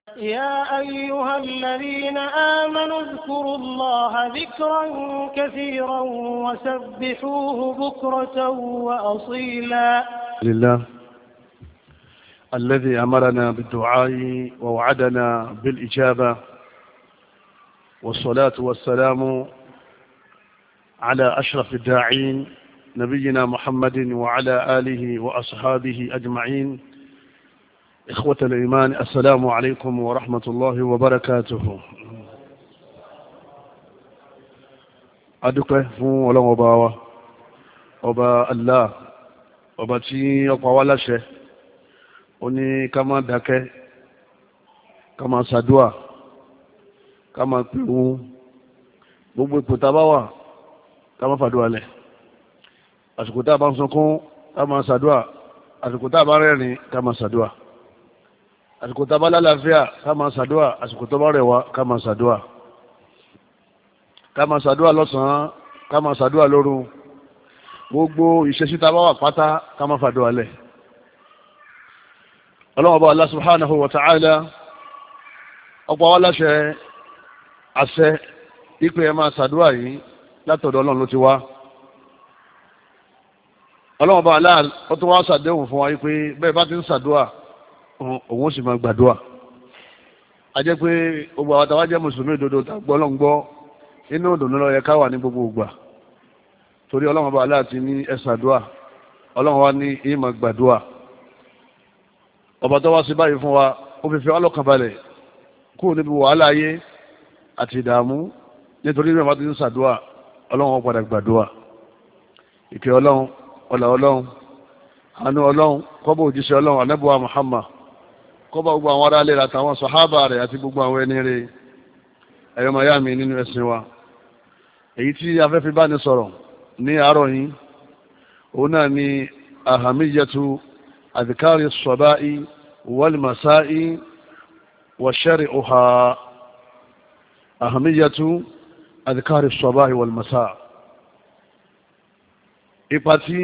يا أيها الذين آمنوا اذكروا الله ذكرا كثيرا وسبحوه بكرة وأصيلا. لله الذي أمرنا بالدعاء ووعدنا بالإجابة، والصلاة والسلام على أشرف الداعين نبينا محمد وعلى آله وأصحابه أجمعين. إخوة الإيمان، السلام عليكم ورحمة الله وبركاته. adúpẹ́ fún Ọlọ́run ọba wa, ọba Allah, ọba tí ó pa wá láṣẹ, ó ní ká má dákẹ́, ká má ṣàdúà, ká má pèrún, gbogbo ipò tá bá wà ká má fàdúà lẹ̀. Àsìkò tá bá ń sunkún ká má ṣàdúà, àsìkò tá bá rẹ́rìn ká má ṣàdúà, àsìkò tá bá lálàáfíà ká má ṣàdúà, àsìkò tó bá rẹ̀ wá ká má ṣàdúà, ká má ṣàdúà lọ́sàn-án, ká má ṣàdúà lóru, gbogbo ìṣesí tá bá wà pátá ká má fàdúà lẹ̀. Ọlọ́run Ọba Allah subhanahu wa ta'ala ọ̀pọ̀ wa láṣẹ àṣẹ ìpè ẹ máa ṣàdúà yìí látọ̀dọ̀ Ọlọ́run ló ti wá. Ọlọ́run Ọba Allah ó tún wá ṣàdéhùn fún wa pé bẹ́ẹ̀ bá ti ń ṣàdúà òun ó sì máa gbàdúà. A jẹ́ pé gbogbo àwọn tàwa jẹ́ mùsùlùmí òdodo tàgbọ́ Ọlọ́run gbọ́, inú òdòdó ló yẹ ká wà ní gbogbo ìgbà, torí Ọlọ́run Ọba Allah ti ní ẹ ṣàdúà, Ọlọ́run wá ní ìmọ̀ gbàdúà. Ọba tó wá sí báyìí fún wa, ó fi fi ọlọ́kàn balẹ̀ kúrò níbi wàhálà ayé àti ìdààmú, nítorí bí wọ́n ti ń ṣàdúà Ọlọ́run ó padà gbàdúà. Ìkẹ́ Ọlọ́run, ọlá Ọlọ́run, àánú Ọlọ́run kó bá òjíṣẹ́ Ọlọ́run Ànábì wa Muhammad, kó bá gbogbo àwọn ará ilé rẹ̀ àtàwọn sàhábà rẹ̀ àti gbogbo àwọn ẹni rẹ̀. Ẹ̀yọ́ màyá mi nínú ẹ̀sìn wa, èyí tí afẹ́fẹ́ bá ní sọ̀rọ̀ ní àárọ̀ yìí, òun náà ni ahamiyatu adhkari as-saba'i wal masa'i wa shari'uha. Ahamiyatu adhkari as-saba'i wal masa'i, ipa tí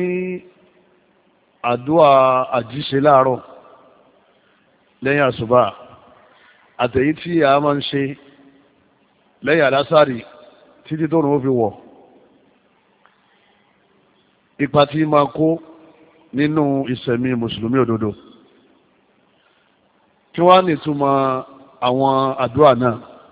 àdúà àjíṣe láàárọ̀ lẹ́yìn àsùbá àtẹ̀yí tí a máa ń ṣe lẹ́yìn àlásàrì títí tó rùn ó fi wọ̀, ipa tí máa kó nínú ìṣẹ̀mí mùsùlùmí òdodo. Kí wá ní ìtumọ̀ àwọn àdúrà náà?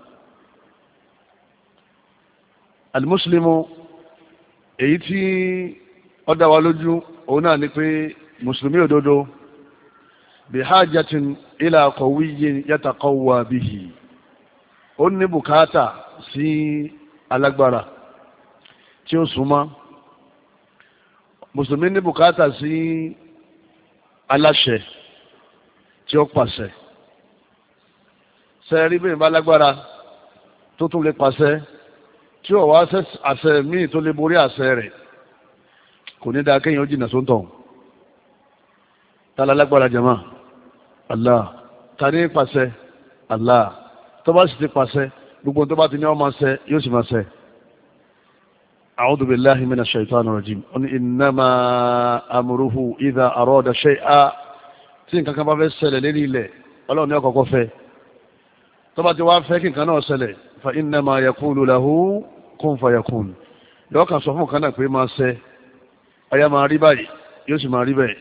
Al-Muslimu, èyí tí ó dá wa lójú òun náà ni pé mùsùlùmí òdodo bihajatin ila qawiyyin yataqawwa bihi, ó ní bùkátà sí alágbára tí ó súnmọ́. Mùsùlùmí ní bùkátà sí aláṣẹ tí ó pàṣẹ. Sẹ́ẹ̀rí bí ìbá lágbára tó tún lè pàṣẹ tí ó wá àṣẹ míì tó lè borí àṣẹ rẹ̀, kò ní dáa kéèyàn ó jìnnà sóńtọ̀. Ta la lágbára jàmá? Allah. Ta ní pàṣẹ? Allah. Tó bá sì ti pàṣẹ, gbogbo tó bá ti ní ó máa ṣẹ yóò sì máa ṣẹ. A'udhu billahi minash shaitani rajim. Innama amruhu idha arada shay'an. Tí nǹkan kan bá fẹ́ ṣẹlẹ̀ lérí ilẹ̀, Ọlọ́run ní ó kọ́kọ́ fẹ́. Tó bá ti wá fẹ́ kí nǹkan náà ṣẹlẹ̀, fa innama yaqulu lahu kun fayakun. Yóò kàn sọ fún nǹkan náà pé máa ṣẹ, ọya máa rí báyìí, yóò sì máa rí bẹ́ẹ̀.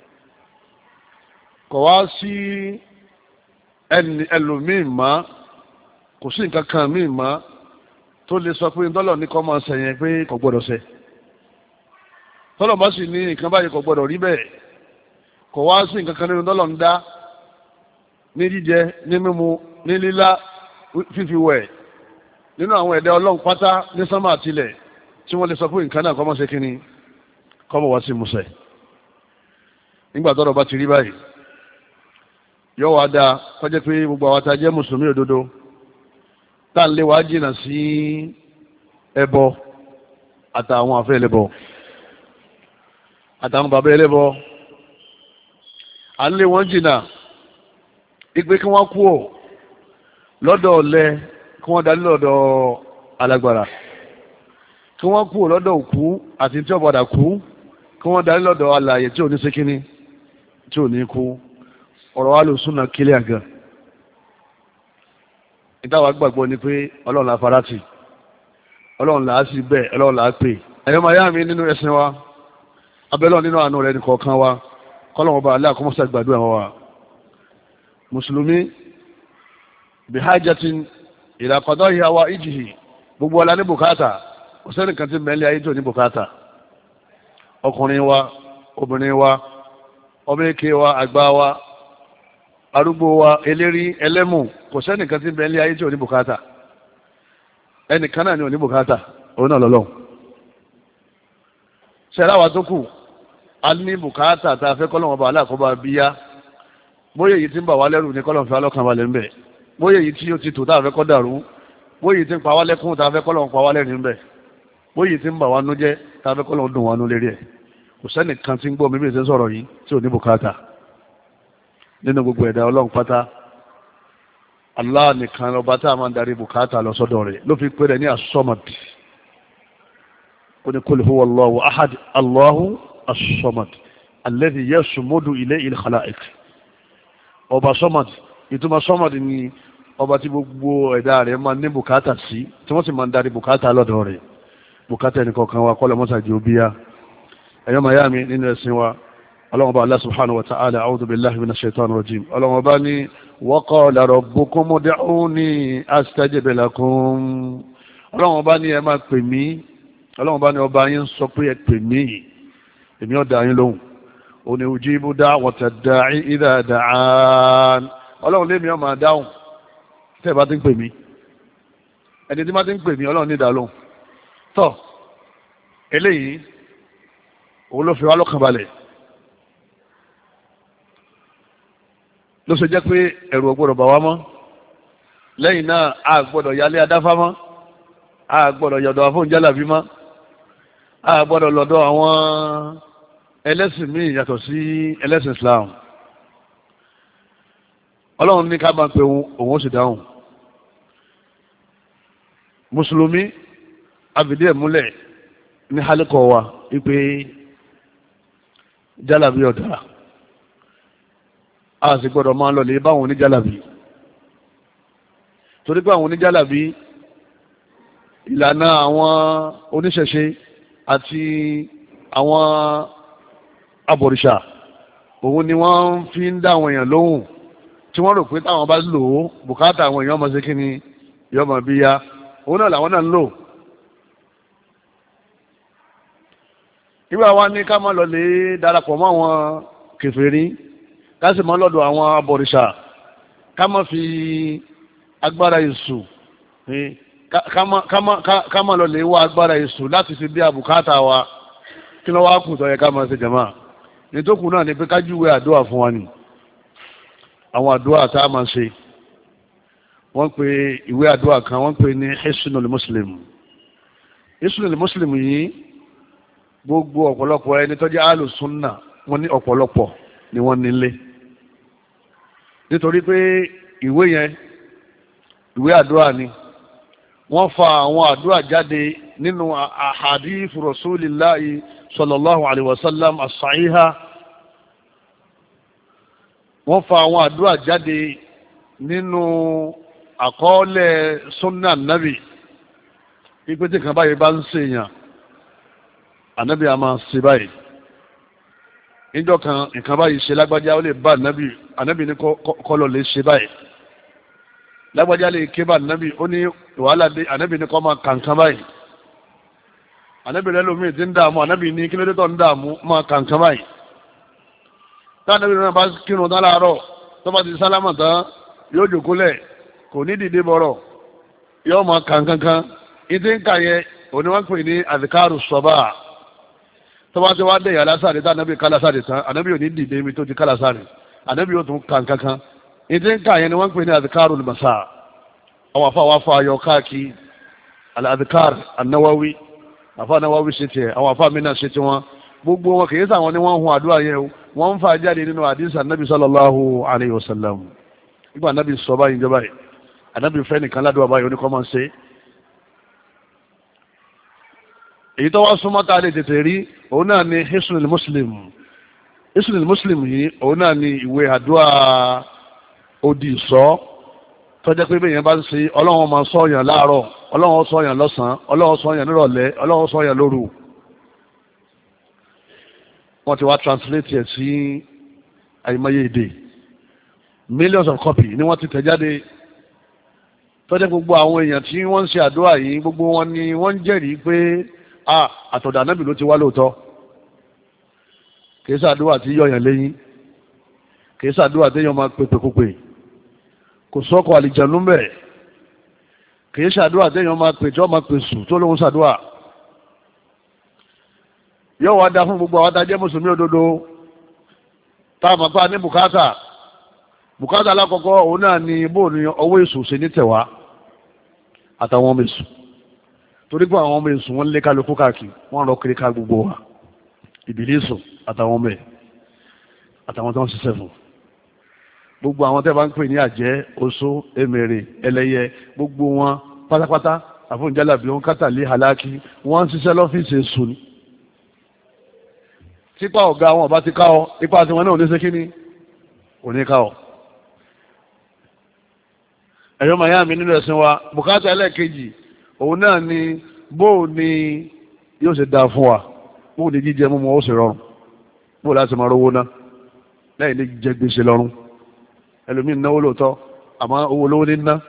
Kò wá sí ẹlòmíì má, kò sí nǹkan kan míì má tó lè sọ pé dọ́lọ̀ ní kọ́ máa ṣẹ̀yẹn pé kò gbọ́dọ̀ ṣẹ. Tọ́lọ̀ bá sì ní nǹkan báyìí kò gbọ́dọ̀ rí bẹ́ẹ̀, kò wá sí nǹkan kan nínú dọ́lọ̀ ń dá ní jíjẹ, ní mímu, ní lílá, fífi wẹ̀, nínú àwọn ẹ̀dá Ọlọ́run pátá ní sánmà àtilẹ̀ tí wọ́n lè sọ pé nǹkan náà kọ́ máa ṣe kíni, kọ́ máa wá sí musẹ̀. Nígbà tọ́rọ̀ bá ti rí báyìí, yóò wá dáa kọjá pé gbogbo àwọn tá jẹ́ mùsùlùmí òdodo tá à ń lé wá jìnnà sí ẹbọ àtàwọn àfẹ́ ẹlẹ́bọ àtàwọn bàbá ẹlẹ́bọ, à ń lé wọn jìnnà ìpè kí wọ́n kú ọ̀ lọ́dọ̀ ọ̀lẹ, kí wọ́n dalí lọ́dọ̀ alágbára, kí wọ́n kú lọ́dọ̀ òkú àti tí ó padà kú, kí wọ́n dalí lọ́dọ̀ alààyè tí ò ní sékíní tí ò ní kú. Ọ̀rọ̀ wa ló súnà kílẹ̀ àgàn. ìtawà gbàgbọ́ ni pé ọlọ́run la farati ọlọ́run là á sì bẹ́ẹ̀ ọlọ́run là á pè ẹ̀yọ́ máa yá mi nínú ẹ̀sìn wa abẹ́lọ́ nínú àánú rẹ̀ nìkọ̀ọ̀kan wa kọ́lọ́wọ́ bá aláà kọ́mọ́sá gbàdúrà wa mùsùlùmí bihajatin ila qada'i hawaijihi gbogbo ọlá ní bùkátà ọ̀sẹ́nì kan ti mẹ́lẹ̀ ayé tó ní bùkátà ọkùnrin wa obìnrin wa ọmọ èké wa àgbà wa arúgbó wa eléri ẹlẹ́mù kò sẹ́nì kan ti mẹ́lẹ̀ ayé tó ní bùkátà ẹnìkan náà ni ò ní bùkátà òun náà lọ́lọ́run ṣẹláwà tó kù a ní bùkátà tá a fẹ́ kọ́lọ́wọ́n bá aláàkọ́bá bíyá bóyá èyí tí ń bà wá lẹ́rù ní kọ́lọ́wọ́n fi alọ́kàn balẹ̀ ń bẹ̀ bóyá èyí tí ó ti tò tá a fẹ́ kọ́ dàrú bóyá èyí tí ń pa wá lẹ́kún tá a fẹ́ kọ́lọ́wọ́n pa wá lẹ́rìn ń bẹ̀ bóyá èyí tí ń bà wá nú jẹ́ tá a fẹ́ kọ́lọ́wọ́n dùn wá nú lérí ẹ̀ kò sẹ́nìkan tí ń gbọ́ mi bí ìṣe sọ̀rọ̀ yìí tí ò ní bùkátà nínú gbogbo ẹ̀dá ọlọ́run pátá Allah nìkan ọba tá a máa ń darí bùkátà lọ sọ́dọ̀ rẹ̀ ló fi pé rẹ̀ ní as-Samad ó ní kul huwa Allahu ahad Allahu as-Samad alladhi yasmudu ilayhi al-khalaiq ọba Samad ìtumọ̀ Samad ni ọba tí gbogbo ẹ̀dá rẹ̀ máa ní bùkátà sí tí wọ́n sì máa ń darí bùkátà lọ́dọ̀ rẹ̀ bùkátà ẹnìkọ̀ọ̀kan wa kọ́lọ̀ mọ́sàájì òbíyá ẹ̀yọ́ mayami nínú ẹ̀sìn wa ọlọ́run ọba Allah subhanahu wa ta'ala a'udhu billahi minash shaitanir rajim ọlọ́run ọba ní wa qala rabbukum ud'uni astajib lakum ọlọ́run ọba ní ẹ máa pè mí ọlọ́run ọba ní ọba yín sọ pé ẹ pè mí èmi ó dá yín lóhùn ó ní ujibu da'wata da'i idha da'an ọlọ́run lé mi ó máa dáhùn tẹ́ ẹ bá ti ń pè mí ẹni tí má ti ń pè mí ọlọ́run ní ìdálóhùn tọ́ eléyìí òun ló fi wá lọ́kàn balẹ̀ ló ṣe jẹ́ pé ẹ̀rù ọ̀gbọ́dọ̀ bà wá mọ́ lẹ́yìn náà a gbọ́dọ̀ yálé adáfá mọ́ a gbọ́dọ̀ yọ̀dọ̀ afóúnjálàbí mọ́ a gbọ́dọ̀ lọ́dọ̀ àwọn ẹlẹ́sìn míì yàtọ̀ sí ẹlẹ́sìn Islam ọlọ́run ní ká máa pe òun ó sì dáhùn mùsùlùmí abìdí ẹ̀ múlẹ̀ ní hálíkọ̀ wa wípé jálàbí ọ̀dà a sì gbọ́dọ̀ máa lọ lè báwọn oníjálàbí torí pé àwọn oníjálàbí ìlànà àwọn oníṣẹ̀ṣe àti àwọn abọ̀rìṣà òun ni wọ́n fi ń dá àwọn èèyàn lóhùn tí wọ́n rò pé táwọn bá lò ó bùkátà àwọn èèyàn ọmọ sí kí ni yọmọ bí ya òun náà làwọn náà ń lò nígbà wá ní ká má lọ lè darapọ̀ mọ́ àwọn kèfèrí ká sì má lọ́dọ̀ àwọn abọ̀rìṣà ká má fi agbára èṣù ká má lọ lè wá agbára èṣù láti fi bí àbùkátà wa kí ló wá kù tó yẹ ká máa ṣe jàmá nítòkù náà ni pé ká júwe àdúrà fún wa ni àwọn àdúrà tá a máa ṣe wọ́n pe ìwé àdúrà kan wọ́n pe ní Hisnul Muslim Hisnul Muslim yìí gbogbo ọ̀pọ̀lọpọ̀ ẹni tó jẹ́ alùsùnà wọ́n ní ọ̀pọ̀lọpọ̀ ni wọ́n nílé nítorí pé ìwé yẹn ìwé àdúrà ni wọ́n fa àwọn àdúrà jáde nínú ahadithu rasulillahi sallallahu alaihi wasallam as-sahiha wọ́n fa àwọn àdúrà jáde nínú àkọọ́lẹ̀ sunna nabi pípẹ́ tí kan báyìí bá ń ṣèyàn ànábì a máa ṣe báyìí níjọ́ kan nǹkan báyìí ṣe lágbájá ó lè bá ànábì ní kọ́lọ̀ lè ṣe báyìí lágbájá lè ké bá ànábì ó ní wàhálà dé ànábì ní kọ́ máa kàǹkan báyìí ànábì rẹ lómi ti ń dààmú ànábì ní kí ló dé tó ń dààmú máa kàǹkan báyìí tá ànábì náà bá kírun tán láàárọ̀ tó bá ti sálámà tán yóò jòkólẹ̀ kò ní dìde bọ̀rọ̀ yóò máa kàǹkan kan ìdí ń kà yẹ òní wọ́n pè ní àdìkárù sọ́bà tọ́wọ́ tí wọ́n á dẹ̀yà lásàrè tá ànábì ká lásàrè tán ànábì ò ní dìde ibi tó ti ká lásàrè ànábì ò tún kàn kankan ìdí ń kà yẹn ni wọ́n ń pè ní àdìkárù lùmọ̀sá àwọn afọ àwọn afọ ayọ̀ káàkiri àdìkár anáwáwí afọ anáwáwí ṣe tiẹ̀ àwọn afọ amínà ṣe ti wọn gbogbo wọn kì í sàwọn ni wọ́n hun àdúrà yẹn o wọ́n ń fa jáde nínú àdìsí ànábì sallallahu alayhi wa sallam nígbà ànábì sọ báyìí ìjọba yìí ànábì fẹ́ nìkan ládùúgbò báyìí oníkọ́ máa ń ṣe èyí tó wá súnmọ́ tá a lè tètè rí òun náà ni Hisnul Muslim Hisnul Muslim yìí òun náà ni ìwé àdúrà odi ìsọ́ tọ́jẹ́ pé bẹ́ẹ̀ yẹn bá ń ṣe ọlọ́run máa sọ yàn láàárọ̀ ọlọ́run sọ yàn lọ́sàn-án ọlọ́run sọ yàn nírọ̀lẹ́ ọlọ́run sọ yàn lóru. wọ́n ti wá translate ẹ̀ sí àìmọye èdè millions of copy ni wọ́n ti tẹ̀ jáde tọ́jẹ́ gbogbo àwọn èèyàn tí wọ́n ń ṣe àdúrà yìí gbogbo wọn ni wọ́n ń jẹ́rìí pé àtọ̀dọ̀ Ànábì ló ti wá lóòótọ́ kìí ṣàdúrà tí yọ̀yàn lẹ́yìn kìí ṣàdúrà tí yọ̀n máa pèpèkúpè kò sọ́kọ̀ àlìjẹ̀nú mbẹ̀ kìí ṣàdúrà tí yọ̀n máa pè tí wọ́n máa pè sùn tó lóhun ṣàdúrà yóò wá dá fún gbogbo àwọn adájẹ́ mùsùlùmí òdodo tá a mọ̀ pé a ní bùkátà alákọ̀ọ́kọ́ òun náà ni bóun ni ọwọ́ èṣù ṣe ní tẹ̀wá àtàwọn ọmọ èṣù torí pé àwọn ọmọ èṣù wọn lé kálukú káàkiri wọn rọ kiri ká gbogbo wa Ìbílísù àtàwọn ọmọ ẹ̀ àtàwọn tó ń ṣiṣẹ́ fún gbogbo àwọn tẹ́ bá ń pè ní àjẹ́ oṣó emèrè ẹlẹ́yẹ gbogbo wọn pátápátá àfọ̀njálàbí wọn kátàlí halaki wọ́n ń ṣiṣẹ́ lọ́fíìsì èṣù ni tipa ọ̀gá wọn ọba ti ká ọ ipa tiwọn náà ò ní ṣe kíní ò ní ká ọ. ẹ̀yọ́ màyá mi nínú ẹ̀sìn wa bùkátà ẹlẹ́ẹ̀kejì òun náà ni bóò ni yóò ṣe dáa fún wa bóò ni jíjẹ mímu ó sì rọrùn bóò láti máa rówó ná lẹ́yìn ní jẹ gbèsè lọ́rùn ẹlòmíín náwó lóòótọ́ àmọ́ owó lówó ní ná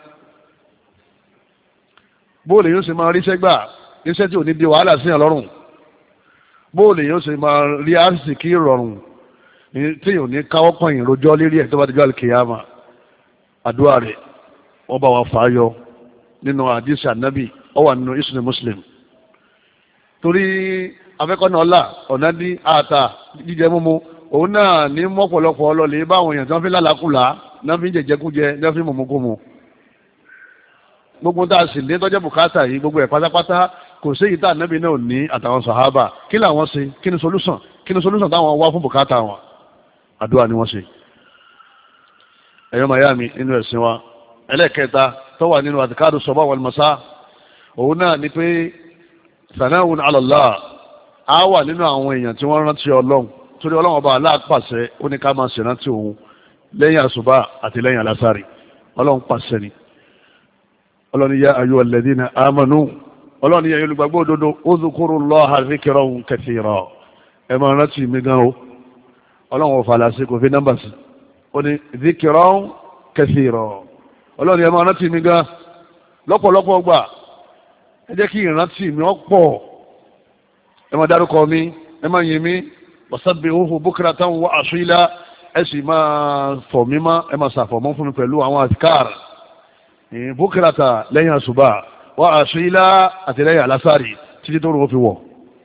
bóò lè yóò ṣe máa ríṣẹ́ gbà iṣẹ́ tí ò ní di wàhálà síyàn lọ́rùn bóò lè yóò ṣe máa rí àrísìkí rọrùn tí yóò ní káwọ́ pọ̀yìn rojọ́ lérí ẹ̀ tó bá ti jọ́ àlùkìyámà àdúrà rẹ̀ wọ́n bá wa fà á yọ nínú àdìsí ànábì ó wà nínú ìsìn Muslim torí afẹ́kọ́nà ọ̀la ọ̀nà ní àtà jíjẹ mímu òun náà ní mọ́pọ̀lọpọ̀ ọlọ́lẹ̀ báwọn èèyàn tí wọ́n fi lálàkùlà náà fi ń jẹjẹkújẹ náà fi mọ̀mọ́kùmù gbogbo tá a sì lé tọ́jọ́ bùkátà yìí gbogbo ẹ̀ pátápátá kò sí èyí tá ànábì náà ní àtàwọn sàhábà kí làwọn ṣe kí ni solution táwọn wá fún bùkátà wọn àdúrà ni wọ́n ṣe ẹ̀yọ́ mayami nínú ẹ̀sìn wa ẹlẹ́ẹ̀kẹta tó wà nínú àdìkáàdù sọ̀bá wal masá òun náà ni pé sanahun ala Allah á wà nínú àwọn èèyàn tí wọ́n rántí ọlọ́run torí ọlọ́run ọba aláàpàṣẹ ó ní ká máa ṣèrántí òun lẹ́yìn àṣùbà àti lẹ́yìn alásàrì ọlọ́run pàṣẹ ni ọlọ́run yá ayú alladhina amanu ọlọ́run yá olùgbàgbọ́ òdodo udhkurullaha dhikran kathira ẹ máa rántí mi gan o ọlọ́run ọ̀fà làṣẹ kò fi nọ́mbà sí ó ní dhikran kathira ọlọ́run yá máa rántí mi gan lọ́pọ̀lọpọ̀ gbà ẹ jẹ́ kí ìrántí mi ó pọ̀ ẹ máa dárúkọ mi ẹ máa yìn mí wasabbihuhu bukratan wa asila ẹ sì máa fọ̀ mí mọ́ ẹ máa ṣàfọ̀mọ́ fún mi pẹ̀lú àwọn àtikáàr bukrata lẹ́yìn àṣùbà wa asila àti lẹ́yìn alásàrì títí tó rò fi wọ̀.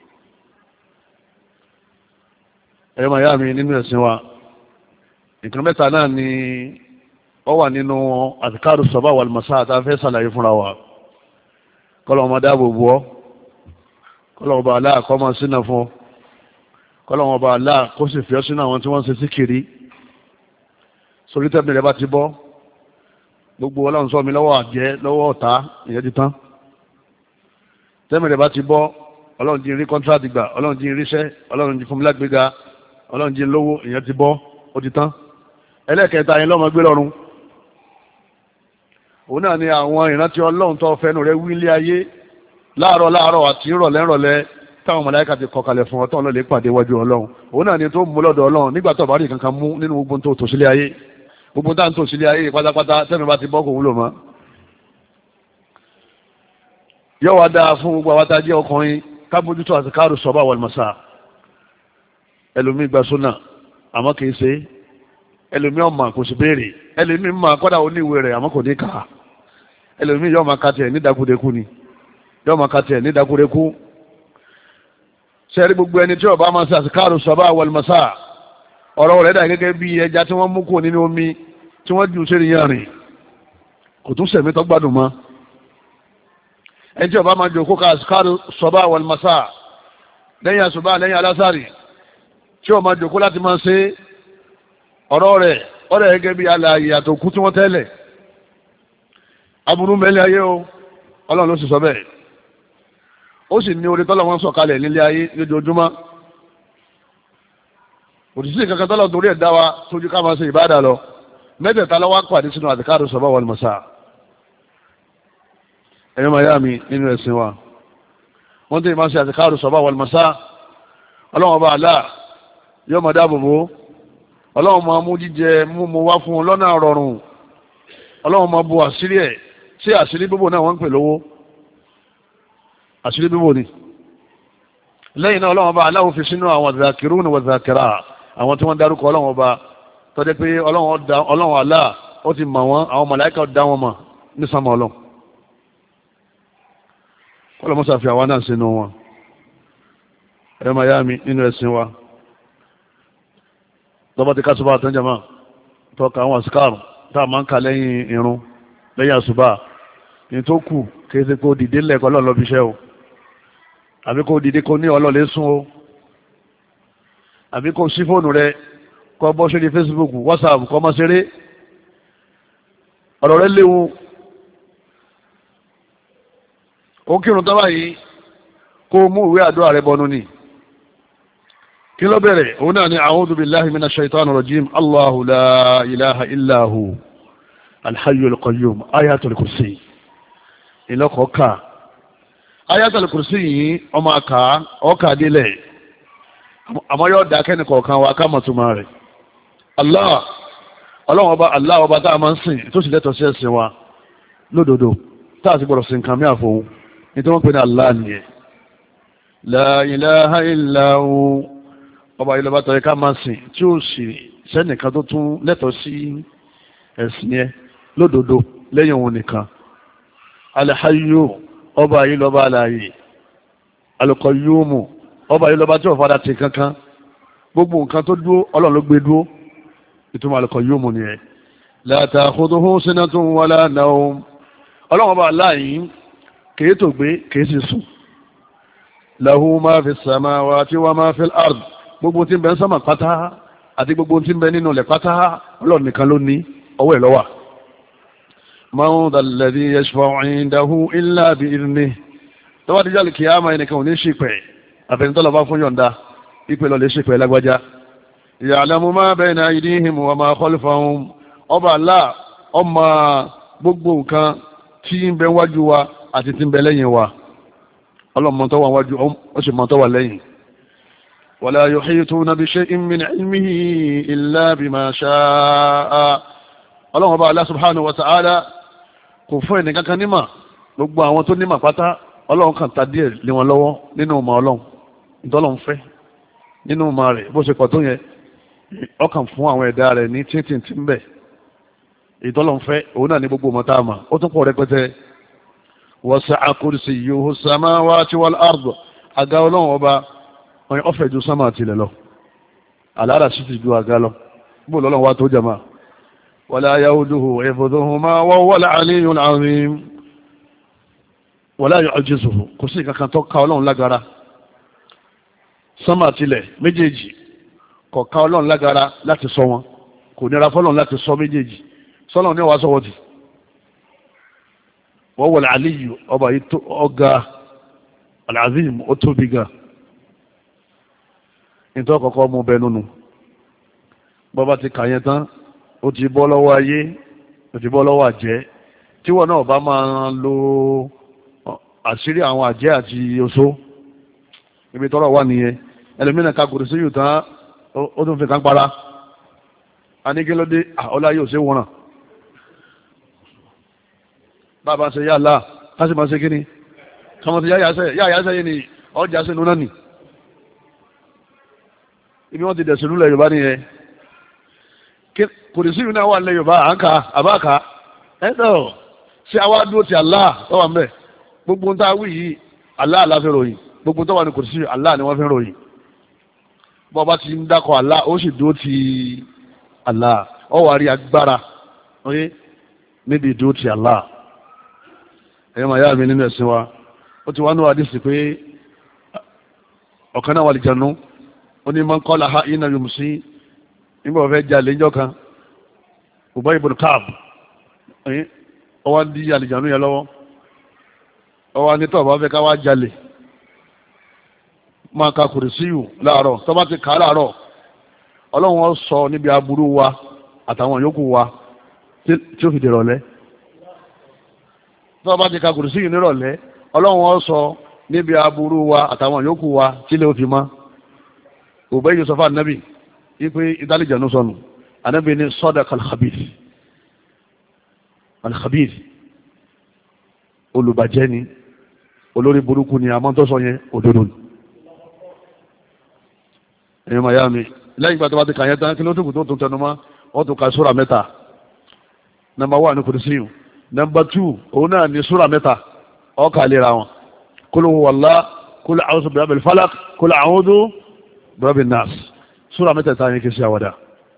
ẹ máa yá mi nínú ẹ̀sìn wa nǹkan mẹ́ta náà ni ó wà nínú àtikáàrù sọ̀bà wal masá àtàfẹ́ sàlàyé fúnra wa kọ́lọ̀ ọmọ dáàbò bù ọ́ kọ́lọ̀ ọba aláà kọ́ máa sínà fún ọ kọ́lọ̀ ọba aláà kó sì fi ọ́ sínú àwọn tí wọ́n ń ṣe síkìrí sórí tẹ́bìlì rẹ bá ti bọ́ gbogbo ọlọ́run sọ mi lọ́wọ́ àjẹ́ lọ́wọ́ ọ̀tá ìyẹn ti tán tẹ́bìlì rẹ bá ti bọ́ ọlọ́run jí rí kọ́ńtrátì gbà ọlọ́run jí ríṣẹ́ ọlọ́run jí fún mi lágbèga ọlọ́run jí lówó ìyẹn ti bọ́ ó ti tán ẹlẹ́ẹ̀kẹta yẹn lọ́mọ gbé lọ́run òun náà ni àwọn ìrántí ọlọ́run tó fẹ́nu rẹ̀ wílé ayé láàárọ̀ àti ìrọ̀lẹ́ táwọn màláíkà ti kọkalẹ̀ fún ọtọ́ ọlọ́lẹ̀ pàdé wájú ọlọ́run òun náà ni tó mú lọ́dọ̀ ọlọ́run nígbà tó bá rí kankan mú nínú gbogbo tó tò sílé ayé gbogbo tá à ń tò sílé ayé pátápátá tẹ́nu bá ti bọ́ kò wúlò mọ́. yóò wá dáa fún gbogbo àwọn atájẹ́ ọkùnrin kábójútó àti káàrù sọ́bà wal masá ẹlòmíì gba súnà àmọ́ kì í ṣe ẹlòmíì ọmọ kò sì béèrè ẹlòmíì máa kọ́dà oníwèé rẹ̀ àmọ́ kò ní kà á ẹlòmíì yóò máa ka tiẹ̀ ní dakudeku ni yóò máa ka tiẹ̀ ní dakudeku sẹ́rí gbogbo ẹni tí ó bá máa ṣe àsìkáàrù sọ́bà wal masá ọ̀rọ̀ rẹ̀ dà gẹ́gẹ́ bí ẹja tí wọ́n mú kó nínú omi tí wọ́n jù sẹ́ni yẹn rìn kò tún sẹ̀mí tó gbádùn mọ́ ẹni tí ó bá máa jòkó ka àsìkáàrù sọ́bà wal masá lẹ́yìn àṣùbà lẹ́yìn alásàrì tí ó máa jòkó láti máa ṣe ọ̀rọ̀ rẹ̀ ọ̀rẹ́ gẹ́gẹ́ bí alààyè àtòkú tí wọ́n tẹ́lẹ̀ aburú mẹ́lẹ̀ ayé o ọlọ́run ló sì sọ bẹ́ẹ̀ ó sì ní orí tọ́lọ̀ wọn sọ̀kalẹ̀ nílé ayé lójoojúmọ́ òtítí kankan tọ́lọ̀ torí ẹ̀ dá wa tójú ká máa ṣe ìbádà lọ mẹ́tẹ̀ẹ̀ta lọ́wọ́ pàdé sínú àdìkáàrù sọ́bà wal masá ẹ̀yọ́ miami nínú ẹ̀sìn wa wọ́n tẹ́ ìmáa ṣe àtìkáàrù sọ́bà wal masá ọlọ́run ọba àlá yóò máa dáàbò bò ọlọ́run máa mú jíjẹ mímu wá fún un lọ́nà rọrùn ọlọ́run máa bu àṣírí ẹ̀ sí àṣírí bíbò náà wọ́n ń pè lówó àṣírí bíbò ni lẹ́yìn náà ọlọ́run ọba àlá fi sínú àwọn zakirun wa zakira àwọn tí wọ́n dárúkọ ọlọ́run ọba tọ́jú pé ọlọ́run àlá ó ti mọ̀ wọ́n àwọn màláíkà dá wọn mọ̀ ní sánmọ̀ ọlọ́run ọlọ́mọ́sá fi àwọn náà sínú wọn ẹ̀rọ miami nínú ẹ̀sìn wa lọ́bọ̀ tí kásùbà àtẹ́jàmá tọ́ka àwọn àsìkáàrù táà máa ń ka lẹ́yìn irun lẹ́yìn àsùbà ní tó kù kéèsì kó dìde lẹ́ẹ̀kọ́ lọ́lọ́bíṣẹ́ o àbí kó dìde kó ní ọlọ́lẹ́ sún o àbí kó sí fóònù rẹ kó bọ́ sórí Facebook WhatsApp kó máa ṣeré ọ̀rọ̀ rẹ léwu ó kírun tó báyìí kó mú ìwé àdúrà rẹ bọnú ni kí ló bẹ̀rẹ̀ òun náà ni a'udhu billahi minash shaitanir rajim Allahu la ilaha illa hu al-hayyul qayyum ayatul kursi ìlọ́kọ̀ọ́kà ayatul kursi yìí ọmọ àkà ọkà délẹ̀ àmọ́ yóò dá kẹ́ni kọ̀ọ̀kan wa ká mọ̀túnmá rẹ̀ Allah ọba tá a máa ń sìn tó sì lẹ́tọ̀ọ́ sí ẹ̀sìn wa lódodo tá a sì gbọ́dọ̀ sí nǹkan mí àfọ̀hún ní tí wọ́n pè ní Allah nìyẹn la ilaha illa hu ọba ilẹ̀ bá tọ́ ká máa sìn tí ó sì sẹ́nìkan tó tún lẹ́tọ̀ọ́ sí ẹ̀sìn yẹn lódodo lẹ́yìn òun nìkan al-hayyu ọba yìí lọ́ba aláàyè al-qayyumu ọba yìí lọ́ba tí ò fara tì kankan gbogbo nǹkan tó dúró ọlọ́run ló gbé dúró ìtumọ̀ al-qayyumu nìyẹn la ta'khudhuhu sinatun wala nawm ọlọ́run ọba aláàyè kìí tó gbé kìí sì sùn lahu ma fi samawati wa ma fil ard gbogbo tí ń bẹ ń sánmà pátá àti gbogbo tí ń bẹ nínú ilẹ̀ pátá ọlọ́run nìkan ló ní ọwọ́ ẹ̀ ló wà. man dhal ladhi yashfa'u 'indahu illa bi idhnihi tọ́wọ́ díjà lè kíyàmá ẹnìkan ò ní ṣìpẹ̀ àfẹnitọ́lọ́ bá fún yọ̀ǹda ìpè lọ lè ṣìpẹ̀ lágbájá. ya'lamu ma bayna aydihim wa ma khalfahum ọba Allah ọmọ gbogbo nǹkan tí ń bẹ wájú wa àti tí ń bẹ lẹ́yìn wa ọlọ́mọ tó wà wájú ó sì mọ tó wà lẹ́yìn. wala yuhituna bi shay'in min ilmihi illa bima sha'a ọlọ́run ọba Allah subhanahu wa ta'ala kò fún ẹnì kankan nímọ̀ gbogbo àwọn tó nímọ̀ pátá ọlọ́run kan ta díẹ̀ lé wọn lọ́wọ́ nínú ọmọ ọlọ́run ìtọ́lọ́run fẹ́ nínú ọmọ rẹ̀ bó ṣe pọ̀ tó yẹn ọkàn fún àwọn ẹ̀dá rẹ̀ ní títí tí ń bẹ̀ ìtọ́lọ́run fẹ́ òun náà ní gbogbo ọmọ tá a mà ó tún pọ̀ rẹpẹtẹ wasi'a kursiyyuhu samawati wal ard àga ọlọ́run ọba ọ̀fẹ́ ju sánmà tilẹ̀ lọ àlàárà sí ti ju àga lọ bó lọ́lọ́run wá tó jama wala yauduhu hifdhuhuma wa huwal aliyyul azim wala yu'jizuhu kò sí kankan tó ká ọlọ́run lágara sánmà tilẹ̀ méjèèjì kò ká ọlọ́run lágara láti sọ wọn kò nira fọlọ́run láti sọ méjèèjì sọlọ́run ní wàá sọ wọ́n ti wa huwal aliyyu ọba yìí tó ọ̀gá al-azim ó tóbi ga nítorí kọ́kọ́ mú bẹ nínú bọ́bá ti kà yẹn tán ó ti bọ́ lọ́wọ́ ayé ó ti bọ́ lọ́wọ́ àjẹ́ tí wọ́n náà bá máa lo àṣírí àwọn àjẹ́ àti oṣó ibi tọ́rọ̀ wà nìyẹn ẹlòmínà ká kùrù sí yù tán ó tún fi kán para aníkélódé ọlá yóò ṣe wọ́n bàbá ṣe yá láà kásì máa ṣe kíní kàmọ́ ti yáyásẹ́ yìí ni ọjà sínú náà nì ibi wọ́n ti dẹ̀ sínú lẹ̀ Yorùbá nìyẹn kùrù sí yù náà wà nílẹ̀ Yorùbá àǹkà àbáàkà ẹ̀dọ̀ ṣé àwa dúró ti Allah tó wà mẹ́ gbogbo ń tá a wí yìí Allah la fi ròyìn gbogbo tó wà ní kùrù sí yù Allah ni wọ́n fi ròyìn bọ́ bá ti ń dákọ̀ Allah ó sì dúró ti Allah ọ wà rí agbára níbi ìdúró ti Allah ẹ̀yọ́ màá yá mi nínú ẹ̀sìn wa ó ti wá ní àdìsí pé ọ̀kan náà wà lè jẹun ó ní man qalaha hina yumsi nígbà wọ́n fẹ́ jalè ńjọ́ kan Ubay ibn Ka'b ọwọ́ di àlìjànú yẹn lọ́wọ́ ọwọ́ ní tọ́ọ̀ bá fẹ́ ká wá jalè máa ka kùrìsíyù láàárọ̀ tó bá ti kà á láàárọ̀ ọlọ́run ó sọ níbi aburú wa àtàwọn yòókù wa tí ó fi dèrò lẹ́ tó bá ti ka kùrùsí yìí nírọ̀lẹ́ ọlọ́run ó sọ níbi aburú wa àtàwọn yòókù wa tí lè fi mọ́ òbẹ́ yìí sọ fún ànábì wípé ìdálẹ́jànú sọnù ànábì ní sadaqa al-khabith olùbàjẹ́ ni olórí burúkú ni àmọ́ tó sọ yẹn òdodo ni ẹ̀yìn miami lẹ́yìn ìgbà tó bá ti kà yẹn tán kí ló tó kù tó tẹnu mọ́ wọ́n tó ka sóra mẹ́ta nọ́mbà 1 ní kùrùsí yìí nọ́mbà 2 òun náà ní sóra mẹ́ta ọkà lera wọn kul huwallahu kul a'udhu birabbil falaq kul a'udhu birabbin nas sóra mẹ́tẹ̀ẹ̀ta yẹn kì í ṣe àwàdà.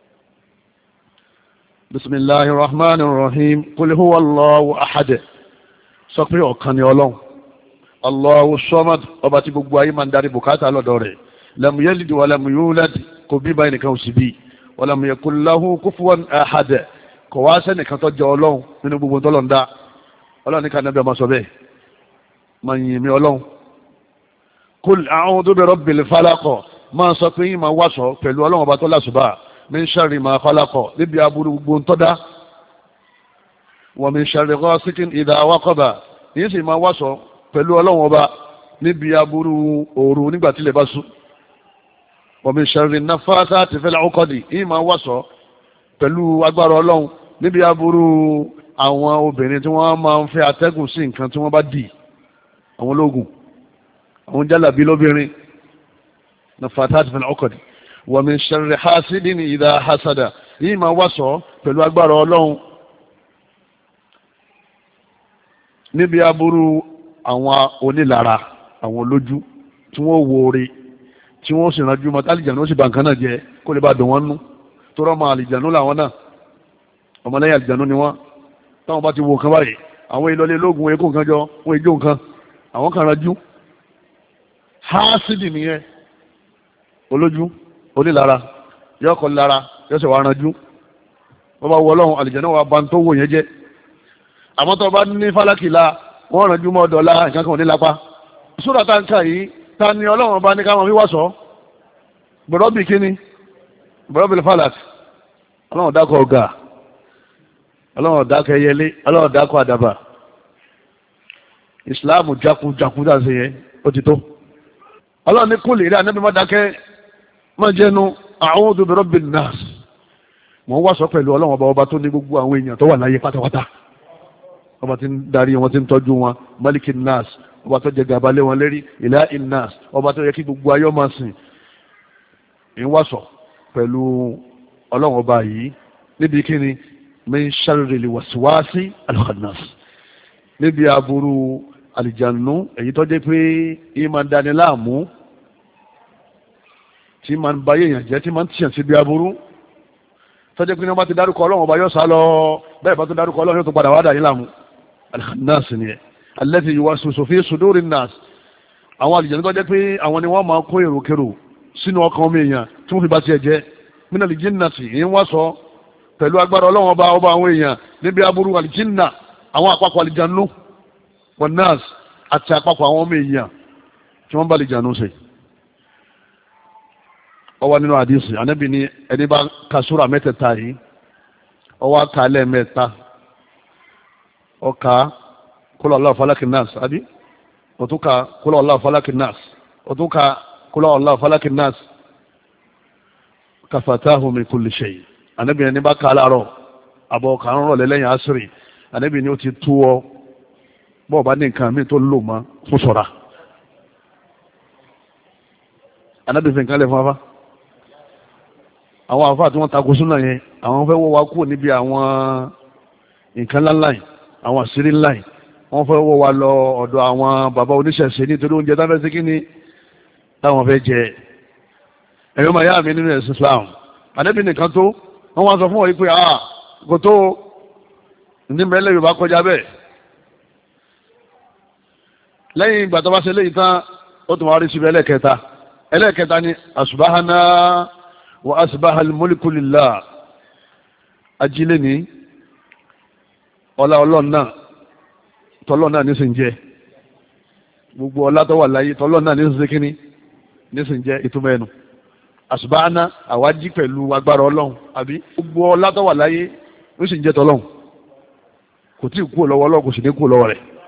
bismillahir rahmanir rahim kul huwallahu ahad sọ pé ọ̀kan ni ọlọ́run Allahu samad ọba tí gbogbo ayé máa ń darí bùkátà lọ́dọ̀ rẹ̀ lam yalid wa lam yulad kò bí báyìí nìkan ò sì bí wa lam yakul lahu kufuwan ahad kò wá sẹ́nìkan tó jọ ọlọ́run nínú gbogbo tó lọ́n dá ọlọ́run ní ká nàbí ọmọ sọ bẹ́ẹ̀ máa yin mi ọlọ́run kul a'udhu bi rabbil falaq máa sọ pé yín máa wàṣọ pẹ̀lú ọlọ́run ọba tó lásùbà min sharri ma khalaqa níbi aburú gbogbo tó dá wa min sharri ghasiqin idha waqaba yìí sì máa wàṣọ pẹ̀lú ọlọ́run ọba níbi aburú òru nígbà tí lè bá sùn wa min sharri naffathati fil 'uqadi yìí máa wàṣọ pẹ̀lú agbára ọlọ́run níbi aburú àwọn obìnrin tí wọ́n máa ń fẹ́ atẹ́gùn sí nǹkan tí wọ́n bá dì àwọn ológun àwọn jálàbí lóbìnrin naffathati fil 'uqadi wa min sharri hasidin idha hasada yìí máa wàṣọ pẹ̀lú agbára ọlọ́run níbi aburú àwọn onílara àwọn olójú tí wọ́n wo oore tí wọ́n sì ránjú mọ́ tálíjànú ó sì bá nǹkan náà jẹ́ kó lè bá dùn wọ́n nú tó rọ́ mọ́ àlìjànú làwọn náà ọmọlẹ́yìn àlìjànú ni wọ́n táwọn bá ti wo nǹkan báyìí àwọn ìlọlé lóògùn ekó nǹkan jọ wọ́n ijó nǹkan àwọn kan ránjú hásídì nìyẹn olójú onílara yóò kọ́ lára yóò sì wá ránjú wọ́n bá wọ ọlọ́run àlìjànú wa bá ń tó wò yẹn jẹ́ àmọ́ tó bá ní fálákìlá wọ́n rànjú mọ́ ọ̀dọ̀lá nǹkan kan ní lápá sódà tá ń kà yìí ta ni ọlọ́run bá ní káwọn wíwá sọ bọ̀rọ̀bì kíní bọ̀rọ̀bì falak ọlọ́run dákọ̀ ọ̀gá ọlọ́run dákọ̀ ẹyẹlé ọlọ́run dákọ̀ àdàbà ìsìláàmù jákújákú dáṣe yẹn ó ti tó ọlọ́run ní kúlì rí anábì má dákẹ́ má jẹnu a'udhu bi rabbin nas mò ń wá sọ pẹ̀lú ọlọ́run ọba tó ní gbogbo àwọn èèyàn tó wà láyé pátápátá ọba tí ń darí wọn tí ń tọ́jú wọn malikin nas ọba tó jẹ gàba lé wọn lérí ilahin nas ọba tó yẹ kí gbogbo ayọ́ máa sìn ń wàsọ̀ pẹ̀lú ọlọ́run ọba yìí níbi kíni min sharril waswasi al-khannas níbi aburú àlìjànú èyí tó jẹ́ pé yìí máa ń dání láàmú tí máa ń ba yéèyàn jẹ́ tí máa ń tìyàn síbi aburú tó jẹ́ pé ní wọ́n bá ti dárúkọ ọlọ́run ọba yóò sá lọ bẹ́ẹ̀ bá tó dárúkọ ọlọ́run yóò tó padà wá dà yín láàmú al-khannas ni ẹ̀ alladhi yuwaswisu fi sudurin nas àwọn àlìjànú tó jẹ́ pé àwọn ni wọ́n máa kó èròkèrò sínú ọkàn ọmọ èèyàn tí wọ́n fi bá tiẹ̀ jẹ́ minal jinnati yìí wá sọ pẹ̀lú agbára ọlọ́run ọba àwọn èèyàn níbi aburú àlìjínà àwọn àpapọ̀ àlìjànú wan nas àti àpapọ̀ àwọn ọmọ èèyàn tí wọ́n bá àlìjànú ṣe. ó wà nínú àdìsí ànábì ní ẹni bá ka súrà mẹ́tẹ̀ẹ̀ta yìí ó wá ka lẹ́ẹ̀mẹ́ta ó ka kúlọ̀ Allahu falaki nas àbí ó tún ka kúlọ̀ Allahu falaki nas ó tún ka kúlọ̀ Allahu falaki nas kafatahu min kulli shay ànábì ní bá ka láàárọ̀ àbọ̀ kàrún rọ̀ lẹ́lẹ́yìn àṣírí ànábì ní ó ti tú ọ bọ́ọ̀ bá ní nǹkan mi tó lò mọ́ fún sọ̀ra ànábì fi nǹkan lẹ̀ fún afá àwọn àfáà tí wọ́n takò súnà yẹn àwọn fẹ́ wọ́ wa kúrò níbi àwọn nǹkan ńláńlá yìí àwọn àṣírí ńlá yìí wọ́n fẹ́ wọ́ wa lọ ọ̀dọ̀ àwọn bàbá oníṣẹ̀ṣe nítorí oúnjẹ táwọn fẹ́ sí kíni táwọn fẹ́ jẹ ẹ̀yọ́ máa yá mi nínú ẹ̀sìn Islam ànábì nìkan tó wọ́n wá sọ fún ọ yìí pé kò tó ní mẹ́lẹ̀ Yorùbá kọjá bẹ́ẹ̀ lẹ́yìn ìgbà tó bá ṣe léyìí tán ó tún wá rí síbi ẹlẹ́ẹ̀kẹta ni asubahana wa asbaha al-mulku lillah ajílẹ̀ ní ọlá ọlọ́run náà tọ́lọ́ náà ní sì ń jẹ gbogbo ọlá tó wà láyé tọ́lọ́ náà ní sì ń kíní ní sì ń jẹ ìtumọ̀ ẹnu asubahana àwájí pẹ̀lú agbára ọlọ́run àbí gbogbo ọlá tó wà láyé ní sì ń jẹ tọ́lọ́run kò tí ì kú lọ́wọ́ ọlọ́run kò sì ní kú lọ́wọ́ rẹ̀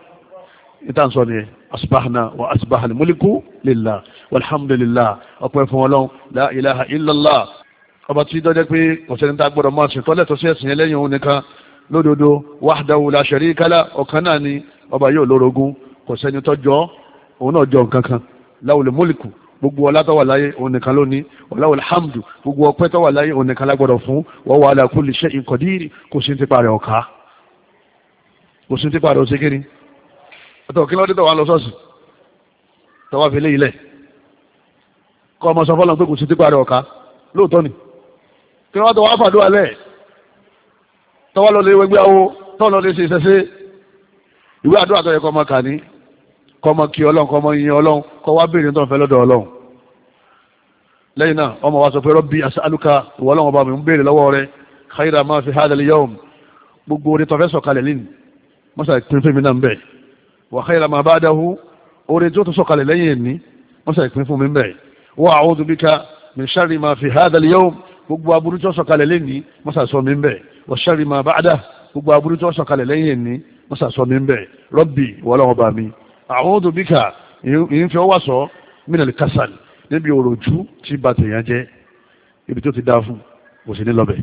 ìtàn sọ ni asbahna wa asbahal mulku lillah walhamdulillah ọpẹ́ fún Ọlọ́run la ilaha illallah ọba tí dọ́jẹ́ pé ọ̀sẹ̀ni tá gbọ́dọ̀ máa sìn tọ́lẹ̀ tó sí ẹ̀sìn ẹlẹ́yìn òun nìkan lódodo wahdahu la sharika lah ọ̀kan náà ni ọba yóò lórogún kò sẹ́ni tọ́jọ́ òun náà jọ nǹkan kan láwùlẹ̀ múlìkù gbogbo ọlá tó wà láyé òun nìkan lónìí ọ̀làwùlẹ̀ hamdu gbogbo ọpẹ́ tó wà láyé òun nìkan lágbọ́dọ̀ fún wa huwa ala kulli shay'in qadir kò sí ti parẹ́ ọ̀ka kò sí ti parẹ́ ọ̀sẹ̀ kiri ọ̀tọ̀ kí lọ́dún tó wà lọ sọ́ọ̀sì tó wà fi lé ilẹ̀ kọ́ ọmọ sọ fọ́lọ́n pé kò sí ti parẹ́ ọ̀ka lóòótọ́ ni kí wọ́n tó wá fàdúrà lẹ̀ tó wà lọ lé wẹgbẹ́ awo tó lọ lé ṣe ìṣẹ́ṣe ìwé àdúrà tó yẹ kọ́ ọmọ kà ní kọmọ kí ọlọ́run kọmọ yin ọlọ́run kọ wá bèèrè tó ń fẹ́ lọ́dọ̀ ọlọ́run lẹ́yìn náà ọmọ wa sọ pé rọ́bì as'aluka ìwọ ọlọ́run ọba mi ń bèèrè lọ́wọ́ rẹ khayra ma fi hadha al-yawm gbogbo orí tó fẹ́ sọ̀kalẹ̀ lẹ́nu mọ́sà ìpín fún mi náà ń bẹ̀ wa khayra ma ba'dahu orí tó tó sọ̀kalẹ̀ lẹ́yìn ẹ̀ní mọ́sà ìpín fún mi ń bẹ̀ wa a'udhu bika min sharri ma fi hadha al-yawm gbogbo aburú tó sọ̀kalẹ̀ lẹ́ni mọ́sà sọ mi ń bẹ̀ wa sharri ma ba'dahu gbogbo aburú tó sọ̀kalẹ̀ lẹ́yìn ẹ̀ní mọ́sà sọ mi ń bẹ̀ rọ́bì ìwọ ọlọ́run ọba mi a'udhu bika ìyìn fi ọwọ́ sọ minal kasal níbi òròjú tí bá tèèyàn jẹ́ ibi tó ti dá fún kò sí ní lọ́bẹ̀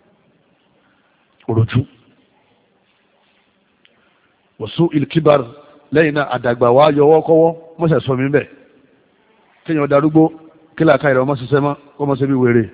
òròjú wọ̀sú ilkibar lẹ́yìn náà àdàgbà wá yọwọ́ kọ́wọ́ mọ́sẹ̀ sọ mí bẹ̀ kéèyàn darúgbó kí làákà ìrọ̀ ọmọ ṣiṣẹ́ mọ́ kó mọ́ sí bí wèrè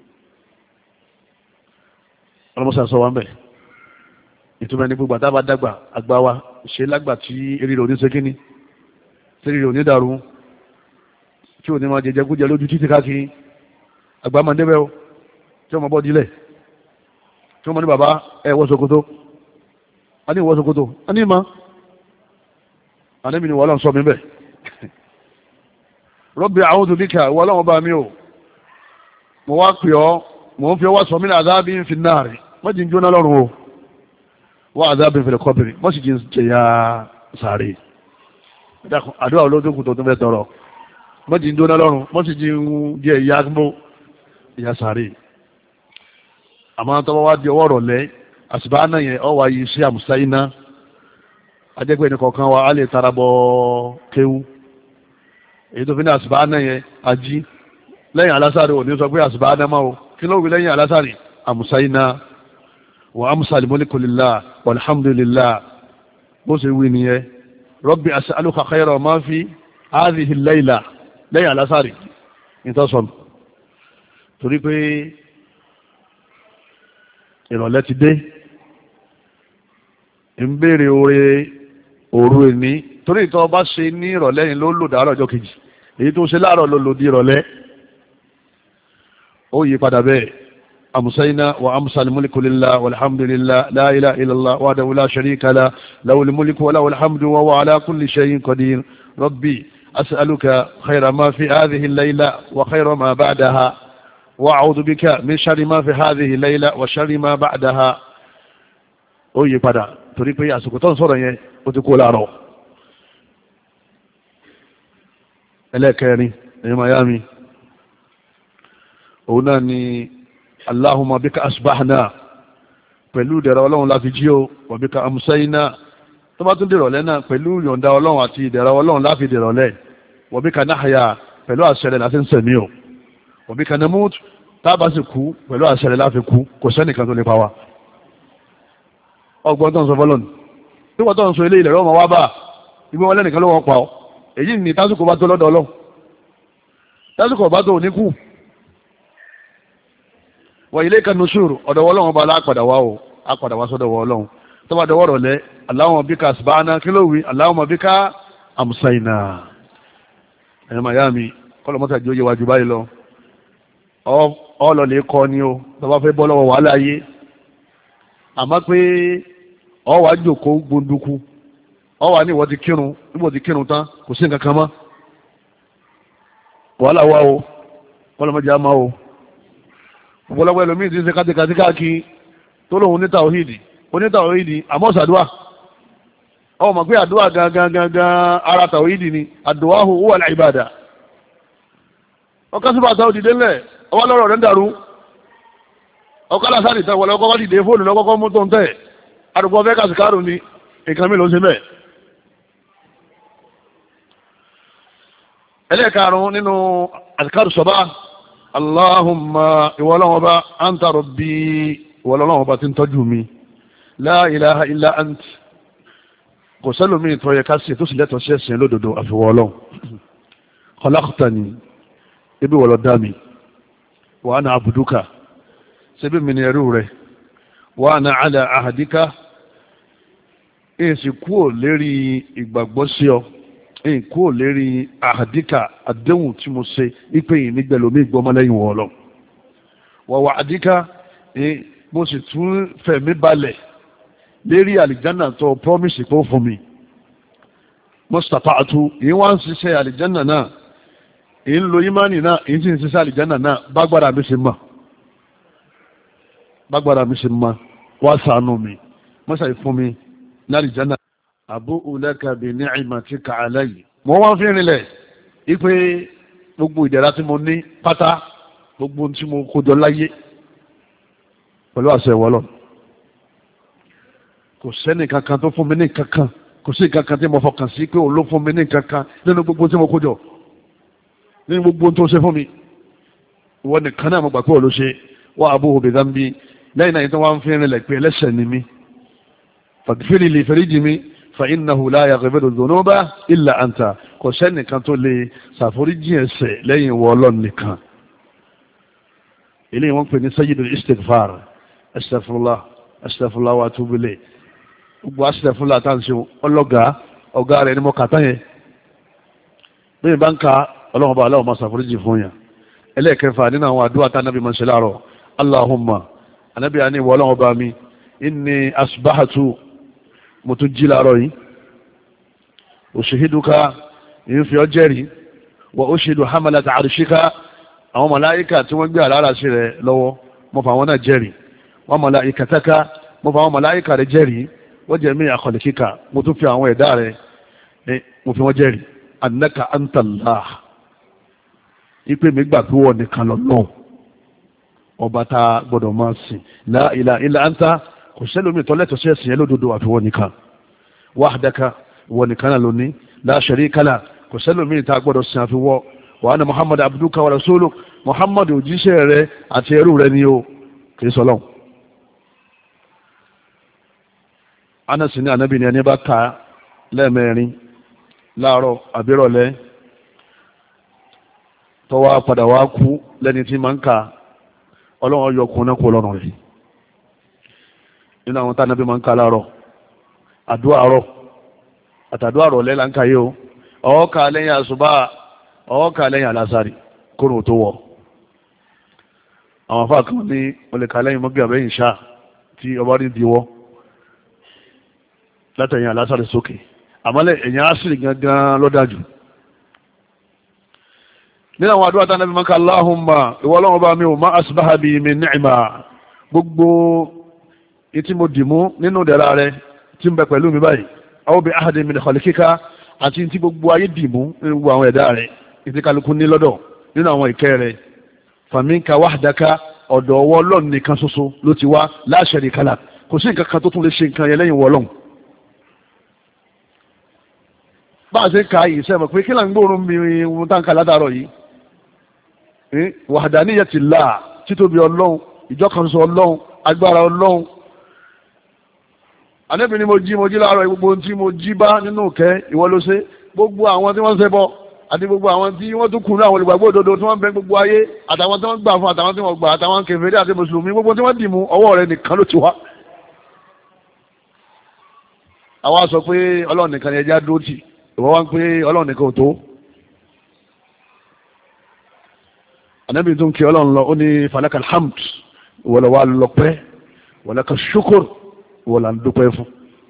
ọlọ́mọṣà sọ wá ń bẹ̀ ìtumọ̀ ní gbogbo àtàbà dàgbà àgbà wa ṣe lágbà tí eré rò ní sekínì tí eré rò ní dàrú tí ò ní máa jẹjẹ kújẹ lójú títí káàkiri àgbà máa ń débẹ̀ o tí wọ́n máa bọ́ dílẹ̀ tí wọ́n máa ní bàbá ẹ wọ́ ṣòkòtò a ní ìwọ́ ṣòkòtò a ní ìmọ̀ àníbi ni wọ́n lọ́n sọ mi bẹ̀ Rabbi a'udhu bika wọ́n lọ́wọ́ bá mi o mo wá pè ọ́ mo ń fi ọwọ́ sọ mí ní adhabin fin nar wọ́n ti ń jóná lọ́rùn o wọ́n adhabin fil qabr wọ́n sì ti ń jẹyà sáré àdúrà olódókùn tó tún fẹ́ tọrọ wọ́n ti ń jóná lọ́rùn wọ́n sì ti ń jẹ ìyá gbó ìyá sáré àmọ́ tọ́wọ́ wá di ọwọ́ rọ̀lẹ́ àsìbá náà yẹn ọ wá yìí sí àmùsáyíná ajẹ́gbẹ́ ní kọ̀ọ̀kan wa á lè tara bọ kéwú èyí tó fi ní àsìbá náà yẹn ají lẹ́yìn alásàrè òní sọ pé àsìbá náà máa o kí ló wí lẹ́yìn alásàrè àmùsáyíná wa amsal mulku lillah walhamdulillah bó ṣe wí nìyẹn rabbi as'aluka khayra ma fi hadhihi al-layla lẹ́yìn alásàrè ìtọ́sọ̀nù torí pé ìrọ̀lẹ́ ti dé ń béèrè oore òru ẹni torí ìtọ́ bá ṣe ní ìrọ̀lẹ́ yìí ló lò dàárọ̀ ọjọ́ kejì èyí tó ṣe láàárọ̀ ló lò di ìrọ̀lẹ́ ó yí padà bẹ́ẹ̀ amusayna wa amsal mulku lillah walhamdulillah la ilaha illallah wahdahu la sharika lah lahul mulku wa lahul hamdu wa huwa ala kulli shay'in qadir rabbi as'aluka khayra ma fi hadhihi al-layla wa khayra ma ba'daha وأعوذ بك من شر ما في هذه الليلة وشر ما بعدها ó yí padà torí pé àsìkò tó ń sọ̀rọ̀ yẹn ó ti kó láàárọ̀ ẹlẹ́kẹrin ẹ̀yìn miami òun náà ni Allahumma bika asbahna pẹ̀lú ìdẹ̀ra ọlọ́run láti jí o wa bika amsayna tó bá tún dìrọ̀lẹ́ náà pẹ̀lú ìyọ̀ǹda ọlọ́run àti ìdẹ̀ra ọlọ́run láti dìrọ̀lẹ́ wa bika nahya pẹ̀lú àṣẹrẹ̀ láti ń sẹ̀mí o òbí kan ní mú tábà sì kú pẹ̀lú àṣẹrẹ láfi kú kò sẹ́nìkan tó lè pa wá ọgbọ́n tó ń sọ fọ́lọ́nù tí wọ́n tó ń sọ ilé ilẹ̀ rọ́mọ wá bá ibi wọn lẹ́nìkan ló wọ́n pa ọ́ èyí ni tásìkò bá tó lọ́dọ̀ ọlọ́run tásìkò bá tó ò ní kú wọ ilé kan nushur ọ̀dọ̀ ọlọ́run bá lápàdà wá o àpàdà wá sọ́dọ̀ ọlọ́run tó bá dọwọ́ rọ̀lẹ́ Allahumma bika asbahna kí ló wí Allahumma bika amsayna ẹ̀yọ́ mayami kọ́lọ́mọ́sá jẹ́ òye wájú báyìí lọ ọlọ́lẹ̀ kọ́ ni o tọba fẹ́ bọ́ lọ́wọ́ wàhálà ayé àmọ́ pé ọ wà jòkó gbóndúkú ọ wà ní ìwọ ti kírun níbo ti kírun tán kò sí nǹkan kan mọ́ wàhálà wà o kọ́lọ́mọdé á máa o ọ̀pọ̀lọpọ̀ ẹlòmíì ti ń ṣe kátikàtí káàkiri tó lóun ní tàwhídì àmọ́ ṣàdúà ọ mọ̀ pé àdúà gangan ara tàwhídì ni àdúà huwa al-ibada ọkọ̀ sí bàtà òdìdé ńlẹ̀ ọwọ́ lọ́rọ̀ rẹ̀ ń dàrú ọkọ̀ lásán ìtàn wọlé ọkọ̀ dìde fóònù lọ́kọ́kọ́ mú tó ń tẹ̀ àdùgbò ọbẹ̀ kàṣíkàrù ni nǹkan mi ló ń ṣe bẹ́ẹ̀ ẹlẹ́ẹ̀karùn-ún nínú azkaru sabah Allahumma ìwọlọ́wọ́ bá anta rabbi ìwọlọ́wọ́ bá ti ń tọ́jú mi la ilaha illa ant kò sẹ́lómi ìtọ́yẹ ká sí tó sì lẹ́tọ̀ sí ẹ̀sìn lódodo àfiwọ́ ọlọ́run khalaqtani ibi wọ̀lọ́ dá mi wa ana abduka ṣebí mi ni ẹrú rẹ̀ wa ana ala ahadika èsì kúò lérí ìgbàgbọ́ sí ọ èyí kúò lérí ahadika àdéhùn tí mo ṣe ipe yìí nígbẹ̀lómi ìgbọ́mọlẹ́yìn wọ̀ ọlọ́run wa wa'adika mo sì tún fẹ̀mí balẹ̀ lérí àlìjánà tó promise kó fún mi mustapha yìí wá ń ṣiṣẹ́ àlìjánà náà yìí ń lo ìmánì náà yìí sì ń ṣiṣẹ́ àlìjánà náà bágbára mi ṣe mọ́ wá ṣàánú mi mọ́ṣá yìí fún mi ní àlìjánà abu'u laka bi ni'matika alayya mo wá fi rinlẹ̀ ipe gbogbo ìdẹ̀ra tí mo ní pátá gbogbo tí mo kójọ láyé pẹ̀lú àṣẹ ìwọlọ́ kò sẹ́ni kankan tó fún mi ní kankan kò sí kankan tí mo fọkàn sí pé òun ló fún mi ní kankan nínú gbogbo tí mo kó jọ nínú gbogbo tó ṣe fún mi ìwọ nìkan náà mo gbà pé òun ló ṣe wá abuhu bi dhanbi lẹ́yìn náà yìí tó wá ń fi rinlẹ̀ pé ẹlẹ́ṣẹ̀ ni mi faghfirli li fẹ́ríjì mi fa innahu la yaghfiru dhunuba illa anta kò sẹ́ni kan tó lè ṣàforíjì ẹ̀ṣẹ̀ lẹ́yìn ìwọ Ọlọ́run nìkan eléyìí wọ́n pè ní sayyidul istighfar astaghfirullah astaghfirullah wa atubu ilayh gbogbo astaghfirullah tá à ń ṣe ọ̀gá rẹ̀ ni mo kà tán yẹn bẹ́ẹ̀ bá ń ka ọlọ́run bá aláwọ̀ máa ṣàforíjì fún yàn ẹlẹ́ẹ̀kẹfà nínú àwọn àdúrà tá anábì máa ń ṣe láàárọ̀ allahumma anábì àní ìwọ ọlọ́run bá mi inni asbahatu mo tún jí láàárọ̀ yìí ushihiduka yìí fi ọ́ jẹ́rìí wa ushidu hamalata arshika àwọn màláíkà tí wọ́n gbé àláràṣí rẹ̀ lọ́wọ́ mo fà wọn náà jẹ́rìí wa malaikataka mo fà àwọn màláíkà rẹ̀ jẹ́rìí wọ́n jẹ́ mí àkọlẹ̀kíkà mo tún fi àwọn ẹ̀dá rẹ̀ mo fi wọ́n jẹ́rìí annaka antallah ipe mi gbà pé wọ́n nìkan lọ́lọ́run ọba tá a gbọ́dọ̀ máa sìn la ilaha illa anta kò sẹ́lómi tọ́lẹ́tọ̀ sí ẹ̀sìn yẹn lódodo àfi wọ́n nìkan wahdaka wọ́n nìkan náà lóní la sharika la kò sẹ́lómi tá a gbọ́dọ̀ sìn àfi wọ́ wa anna muhammad abduka wa rasuluk muhammad òjíṣẹ́ rẹ̀ àti ẹrú rẹ̀ ni o kì í sọlọ́n anasi ní anabi ni ẹni bá ka lẹ́ẹ̀mẹ́rin láàárọ̀ àbírọ̀lẹ́ tọ́wọ́ padà wá kú lẹ́ni tí máa ń ka ọlọ́run yọ kún náà kó lọ́rùn rẹ̀ nínú àwọn tánabi máa ń ka láàárọ̀ àdúrà àárọ̀ àtàdúrà àrọ̀lẹ́ là ń ka yìí o ọ̀ọ́ka lẹ́yìn àṣùbà ọ̀ọ́ka lẹ́yìn àlásàrì kóró tó wọ̀ àwọn afá kan ní olèkà lẹ́yìn mọ́gbé àbẹ́yìn ṣá tí ọba rí diwọ́ látẹ̀yìn àlásàrì sókè àmọ́lẹ̀ ẹ̀yìn àṣírí gangan lọ́dájú nínú àwọn àdúrà tánàbí mọ́ká Allahumma ìwọ Ọlọ́run bá mi ò má asbaha bi min ni'ma gbogbo ìtí mo dìmú nínú dẹ̀ra rẹ tí ń bẹ pẹ̀lú mi báyìí aw bi ahadin min khalikika àti tí gbogbo ayé dìmú nínú gbogbo àwọn ẹ̀dá rẹ ìtí kálukú ní lọ́dọ̀ nínú àwọn ìkẹ́ rẹ faminka wahdaka ọ̀dọ̀ ọwọ́ Ọlọ́run nìkan ṣoṣo ló ti wá la sharika lak kò sí nǹkan kan tó tún lè ṣe nǹkan yẹn lẹ́yìn wọ Ọlọ́run bá a ṣe ń ka yìí sẹ́mọ̀ pé kí là ń gbóòórùn mi ohun tá ń ka ládàárọ̀ yìí wahdaniyyatillah títóbi Ọlọ́run ìjọkànṣe Ọlọ́run agbára Ọlọ́run Ànábì ni mo jí láàárọ̀ gbogbo ohun tí mo jí bá nínú ìkẹ́ ìwọ ló ṣe gbogbo àwọn tí wọ́n ń ṣẹbọ àti gbogbo àwọn tí wọ́n tún kùnú àwọn olùgbàgbọ́ òdodo tí wọ́n bẹ gbogbo ayé àtàwọn tí wọ́n gbà fún àtàwọn tí wọ́n gbà àtàwọn kèfèrí àti mùsùlùmí gbogbo tí wọ́n dì mú ọwọ́ rẹ nìkan ló ti wá. àwa sọ pé Ọlọ́run nìkan ni ẹja dúró tì ìwọ wá ń pé Ọlọ́run nìkan ò tó. Ànábì tún kí Ọlọ́run lọ ó ní falakal hamd ìwọlọ wa lọpẹ́ walaka shukur ìwọlọ ń dúpẹ́ fún.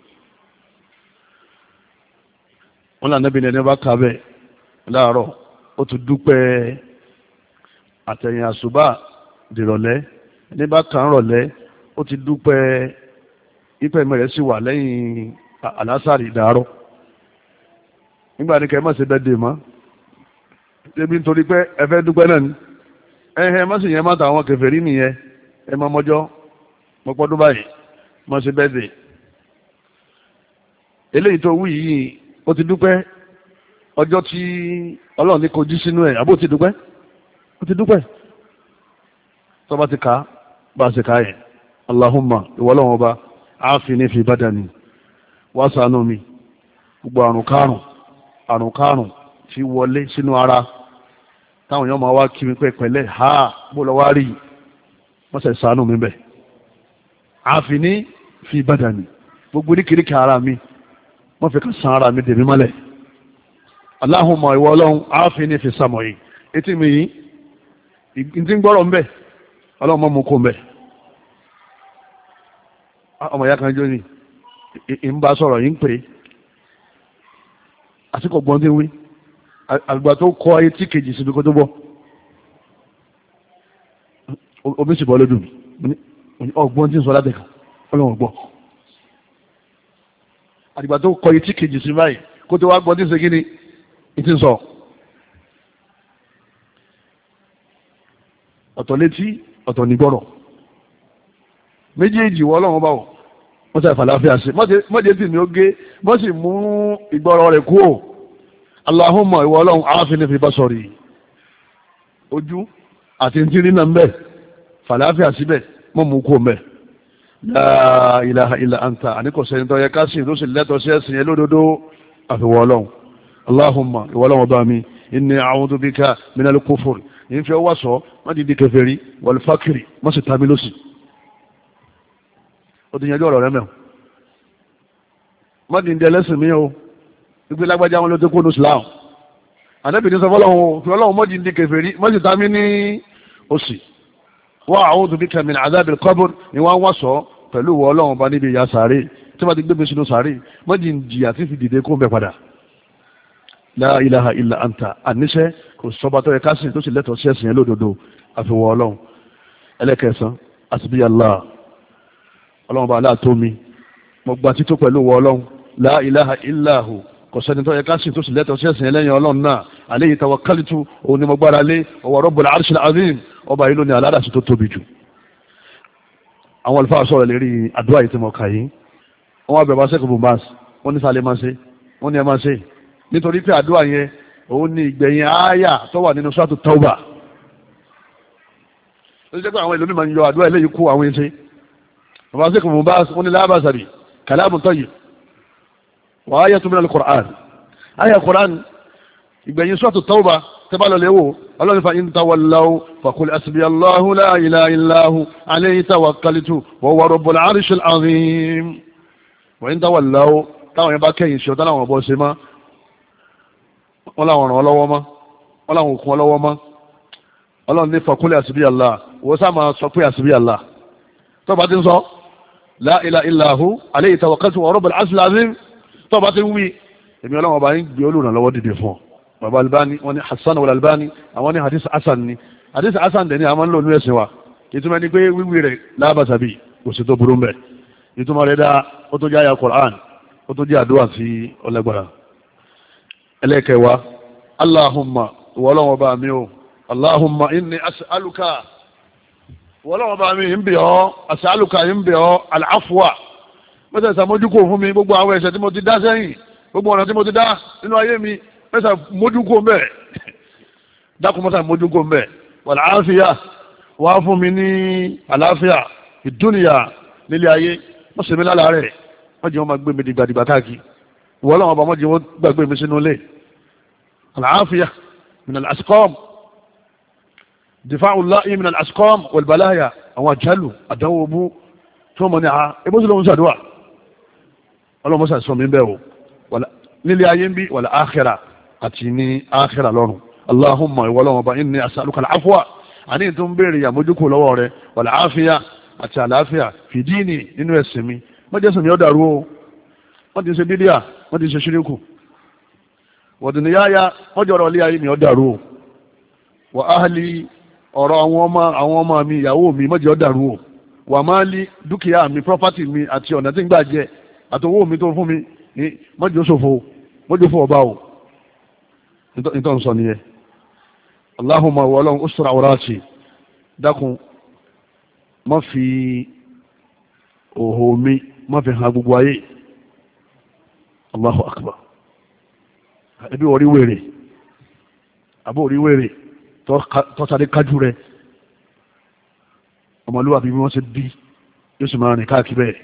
wọn là Ànábì ní ẹni bá kà bẹ́ẹ̀ láàárọ̀ ó ti dúpẹ́ àtẹ̀yìn àṣùbà dìrọ̀lẹ́ ẹni bá kà ń rọ̀lẹ́ ó ti dúpẹ́ ìpẹ́ mẹ́rẹ̀ sí wà lẹ́yìn àlásàrì ìdárọ̀ nígbà ní kẹ́ mọ̀ sí bẹ́ẹ̀ dè mọ́ débi nítorí pé ẹ fẹ́ dúpẹ́ náà ni ẹ̀hẹ́ má sì yẹn má ta àwọn kèfèrí nìyẹn ẹ mọ mọ́jọ́ mọ́pọ́dún báyìí mọ́ sí bẹ́ẹ̀ dè eléyìí tó wí yìí ó ti dúpẹ́ ọjọ́ tí ọlọ́run ní kojú sínú ẹ̀ àbó ti dúpẹ́ ó ti dúpẹ́ tó bá ti ká bá a ṣe ká yẹn Allahumma ìwọ ọlọ́run ọba àáfíní fi badani wá ṣàánú mi gbogbo àrùn kárùn tí wọlé sínú ara táwọn èèyàn máa wá kí mi pẹ̀lẹ́ ha bó lọ wá rí wọ́n sẹ̀ ṣàánú mi bẹ̀ àáfíní fi badani gbogbo oríkèéríkèé ara mi wọ́n fi ká san ara mi dèmí mọ́lẹ̀ Allahumma ìwọ ọlọ́run àáfíní fi sàmọ̀ yìí etí mi yìí ìdí ń gbọ́rọ̀ ń bẹ̀ ọlọ́run mọ́ mú kó ń bẹ̀ ọmọ ìyá kan jó ní ń bá sọ̀rọ̀ yìí ń pè é àsìkò gbọ́n tí ń wí àgbà tó kọ́ etí kejì síbi kó tó bọ́ omi sì bọ́ lódù mi ọgbọ́n tí ń sọ látẹ̀kà ọlọ́run gbọ́ àgbà tó kọ́ etí kejì sí báyìí kó tó wá gbọ́n tí ń ṣe kí ni ìtì ń sọ ọ̀tọ̀ létí ọ̀tọ̀ nígbọ́rọ̀ méjèèjì wọ́ ọlọ́run bá wọ̀ wọ́n sáré fàlàáfíà sí mọ́jẹ́ tí mi ó gé wọ́n sì mú ìgbọ́rọ̀ rẹ̀ kú ò Allahumma ìwọ ọlọ́run àáfíní fi basari ojú àti ntírí náà ń bẹ̀ fàlàáfíà síbẹ̀ mọ́ mú kú mẹ́ la ilaha illa anta àníkọ̀sẹ́ni tó yẹ ká sì ló sì lẹ́tọ̀ sí ẹ̀sìn yẹn lódodo àfiwọ́ ọlọ́run Allahumma ìwọ ọlọ́run bá mi inni a'udhu bika minal kufur ìfẹ́ wá sọ má di di kèfèrí wal fakiri má sì tàbí lọ́sì ó ti yanjú ọ̀rọ̀ rẹ mẹ́wọ̀n má di di ẹlẹ́sìn mi o ìgbé lágbájá wọn ló tó kó ní Islam ànábì ní sọ fọlọ́hún fi ọlọ́hún má di di kèfèrí má sì tàbí ní òsì wa a'udhu bika min adhabil qabr ni wọ́n wá sọ pẹ̀lú ìwọ ọlọ́hún bá níbi ìyà sàárè tí wọ́n ti gbé mi sínú sàárè má di jìyà tí fi dìde kó ń bẹ padà la ilaha illa anta àníṣẹ́ kò sọba tó yẹ kásìn tó sì lẹ́tọ̀ọ́ sí ẹ̀sìn yẹn lódodo àfiwọ́ ọlọ́run ẹlẹ́kẹsàn àti Allah ọlọ́run bá aláàtó mi mo gba tító pẹ̀lú wọ ọlọ́run la ilaha illa hu kò sẹ́ni tó yẹ kásìn tó sì lẹ́tọ̀ọ́ sí ẹ̀sìn yẹn lẹ́yìn ọlọ́run náà alayhi tawakkaltu òun ni mo gbára lé ọwọ́ rabbul arshil azim ọba yìí ló ní aládàsí tó tóbi jù àwọn àlùfáà sọ̀rọ̀ lérí àdúrà yìí tí mo kà yìí wọ́n wá bẹ̀rẹ̀ bá sẹ́kù bùnbáàs wọ́n ní sálẹ̀ máa ṣe wọ́n ní ẹ máa ṣe nítorí pé àdúrà yẹn òun ní ìgbẹ̀yìn àáyà tó wà nínú suratu Tawba ó jẹ́ pé àwọn ìlú mímọ̀ ń yọ àdúrà eléyìí kú àwọn ẹ̀ṣẹ́ bàbá sí kùnfún bá wọn ní lábàṣàbì kalamun tayyib wa ayatun min al-Qur'an àyà Qur'an ìgbẹ̀yìn suratu Tawba tẹ́bà lọ léwò ọlọ́run fa in tawallaw faqul hasbiyallahu la ilaha illa hu alayhi tawakkaltu wa huwa rabbul arshil azim wa in tawallaw táwọn yẹn bá kẹ́yìn ṣe ọ̀tá láwọn ọ̀bọ̀ ṣe má wọ́n láwọn ràn ọ́ lọ́wọ́ mọ́ wọ́n láwọn òkun ọ lọ́wọ́ mọ́ ọlọ́run ní faqul hasbiyallah wọ́n sá máa sọ pé hasbiyallah tó bá ti ń sọ la ilaha illa hu alayhi tawakkaltu wa rabbul arshil azim tó bá ti ń wí èmi ọlọ́run ọba yín gbé olùrànlọ́wọ́ dìde fún ọ bàbá Albani wọ́n ní Hassan wal Albani àwọn ní hadith Hassan ni hadith Hassan dẹ̀ ní àwọn lò ní ẹ̀sìn wa ìtumọ̀ ni pé wíwí rẹ̀ lábàṣàbí kò sí tó burú mbẹ̀ ìtumọ̀ rẹ̀ dá ó tó jẹ́ àyà Qur'an ó tó jẹ́ àdúrà sí ọlẹ́gbàrà ẹlẹ́kẹ̀wá Allahumma ìwọ́lọ́wọ́ bá mi o Allahumma inni as'aluka ìwọ́lọ́wọ́ bá mi ń bẹ̀ ọ́ as'aluka ń bẹ̀ ọ́ al-afwa mẹ́sẹ̀ ìsàmójúkò fún mi gbogbo àwọn ẹ̀ṣẹ̀ tí mo ti dá sẹ́yìn gbogbo ọ̀nà tí mo ti dá nínú ayé mi mẹ́sà mójúkó mbẹ́ dákun mọ́sà mójúkó mbẹ́ wal afiya wá fún mi ní àlàáfíà ìdúnìyà nílé ayé wọ́n sì mí lálàárẹ̀ wọ́n jẹ́ wọ́n máa gbé mi dìgbàdìgbà káàkiri ìwọ́n lọ́wọ́ bá wọ́n jẹ́ wọ́n gbàgbé mi sínú ilé al afiya min al asqam difa'u Allahi min al asqam wal balaya àwọn àjálù àdánwò mú tí wọ́n mọ̀ ní ebó sí lóhun sàdúwà ọlọ́mọ́sà sọ mi bẹ́ẹ̀ o nílé ayé ń bí wal akhirah àti ní akhirah lọ́run Allahumma ìwọ́lọ́wọ́ bá inni as'aluka al afwa àní tó ń béèrè àmójúkò lọ́wọ́ rẹ̀ wal afiya àti àlàáfíà fi dini nínú ẹ̀sìn mi wọ́n jẹ́ sùn ní ọ̀dàrú o wọ́n ti ṣe bídíà wọ́n ti ṣe ṣíríkù wọ̀dùn yáyá wọ́n jọ̀rọ̀ ilé ayé mi ọ̀dàrú o wà áhàlì ọ̀rọ̀ àwọn ọmọ mi ìyàwó mi mọ́jẹ́ ọ̀dàrú o wà máa lí dúkìá mi property mi àti ọ̀nà tí ń gbà jẹ àtọwọ́ mi tó fún mi ní mọ́jẹ́ ṣòfò mọ́jẹ́ fún ọba o nítorí sọ nìyẹn Allahumma wọlọ́n usra awrati dákun má fi òhò mi má fi hàn gbogbo ayé Allahu akbar ẹbí orí wèrè àbó orí wèrè tọ́sáré kájú rẹ̀ ọmọlúwàbí bí wọ́n ṣe bí yóò sì máa rìn káàkiri bẹ́ẹ̀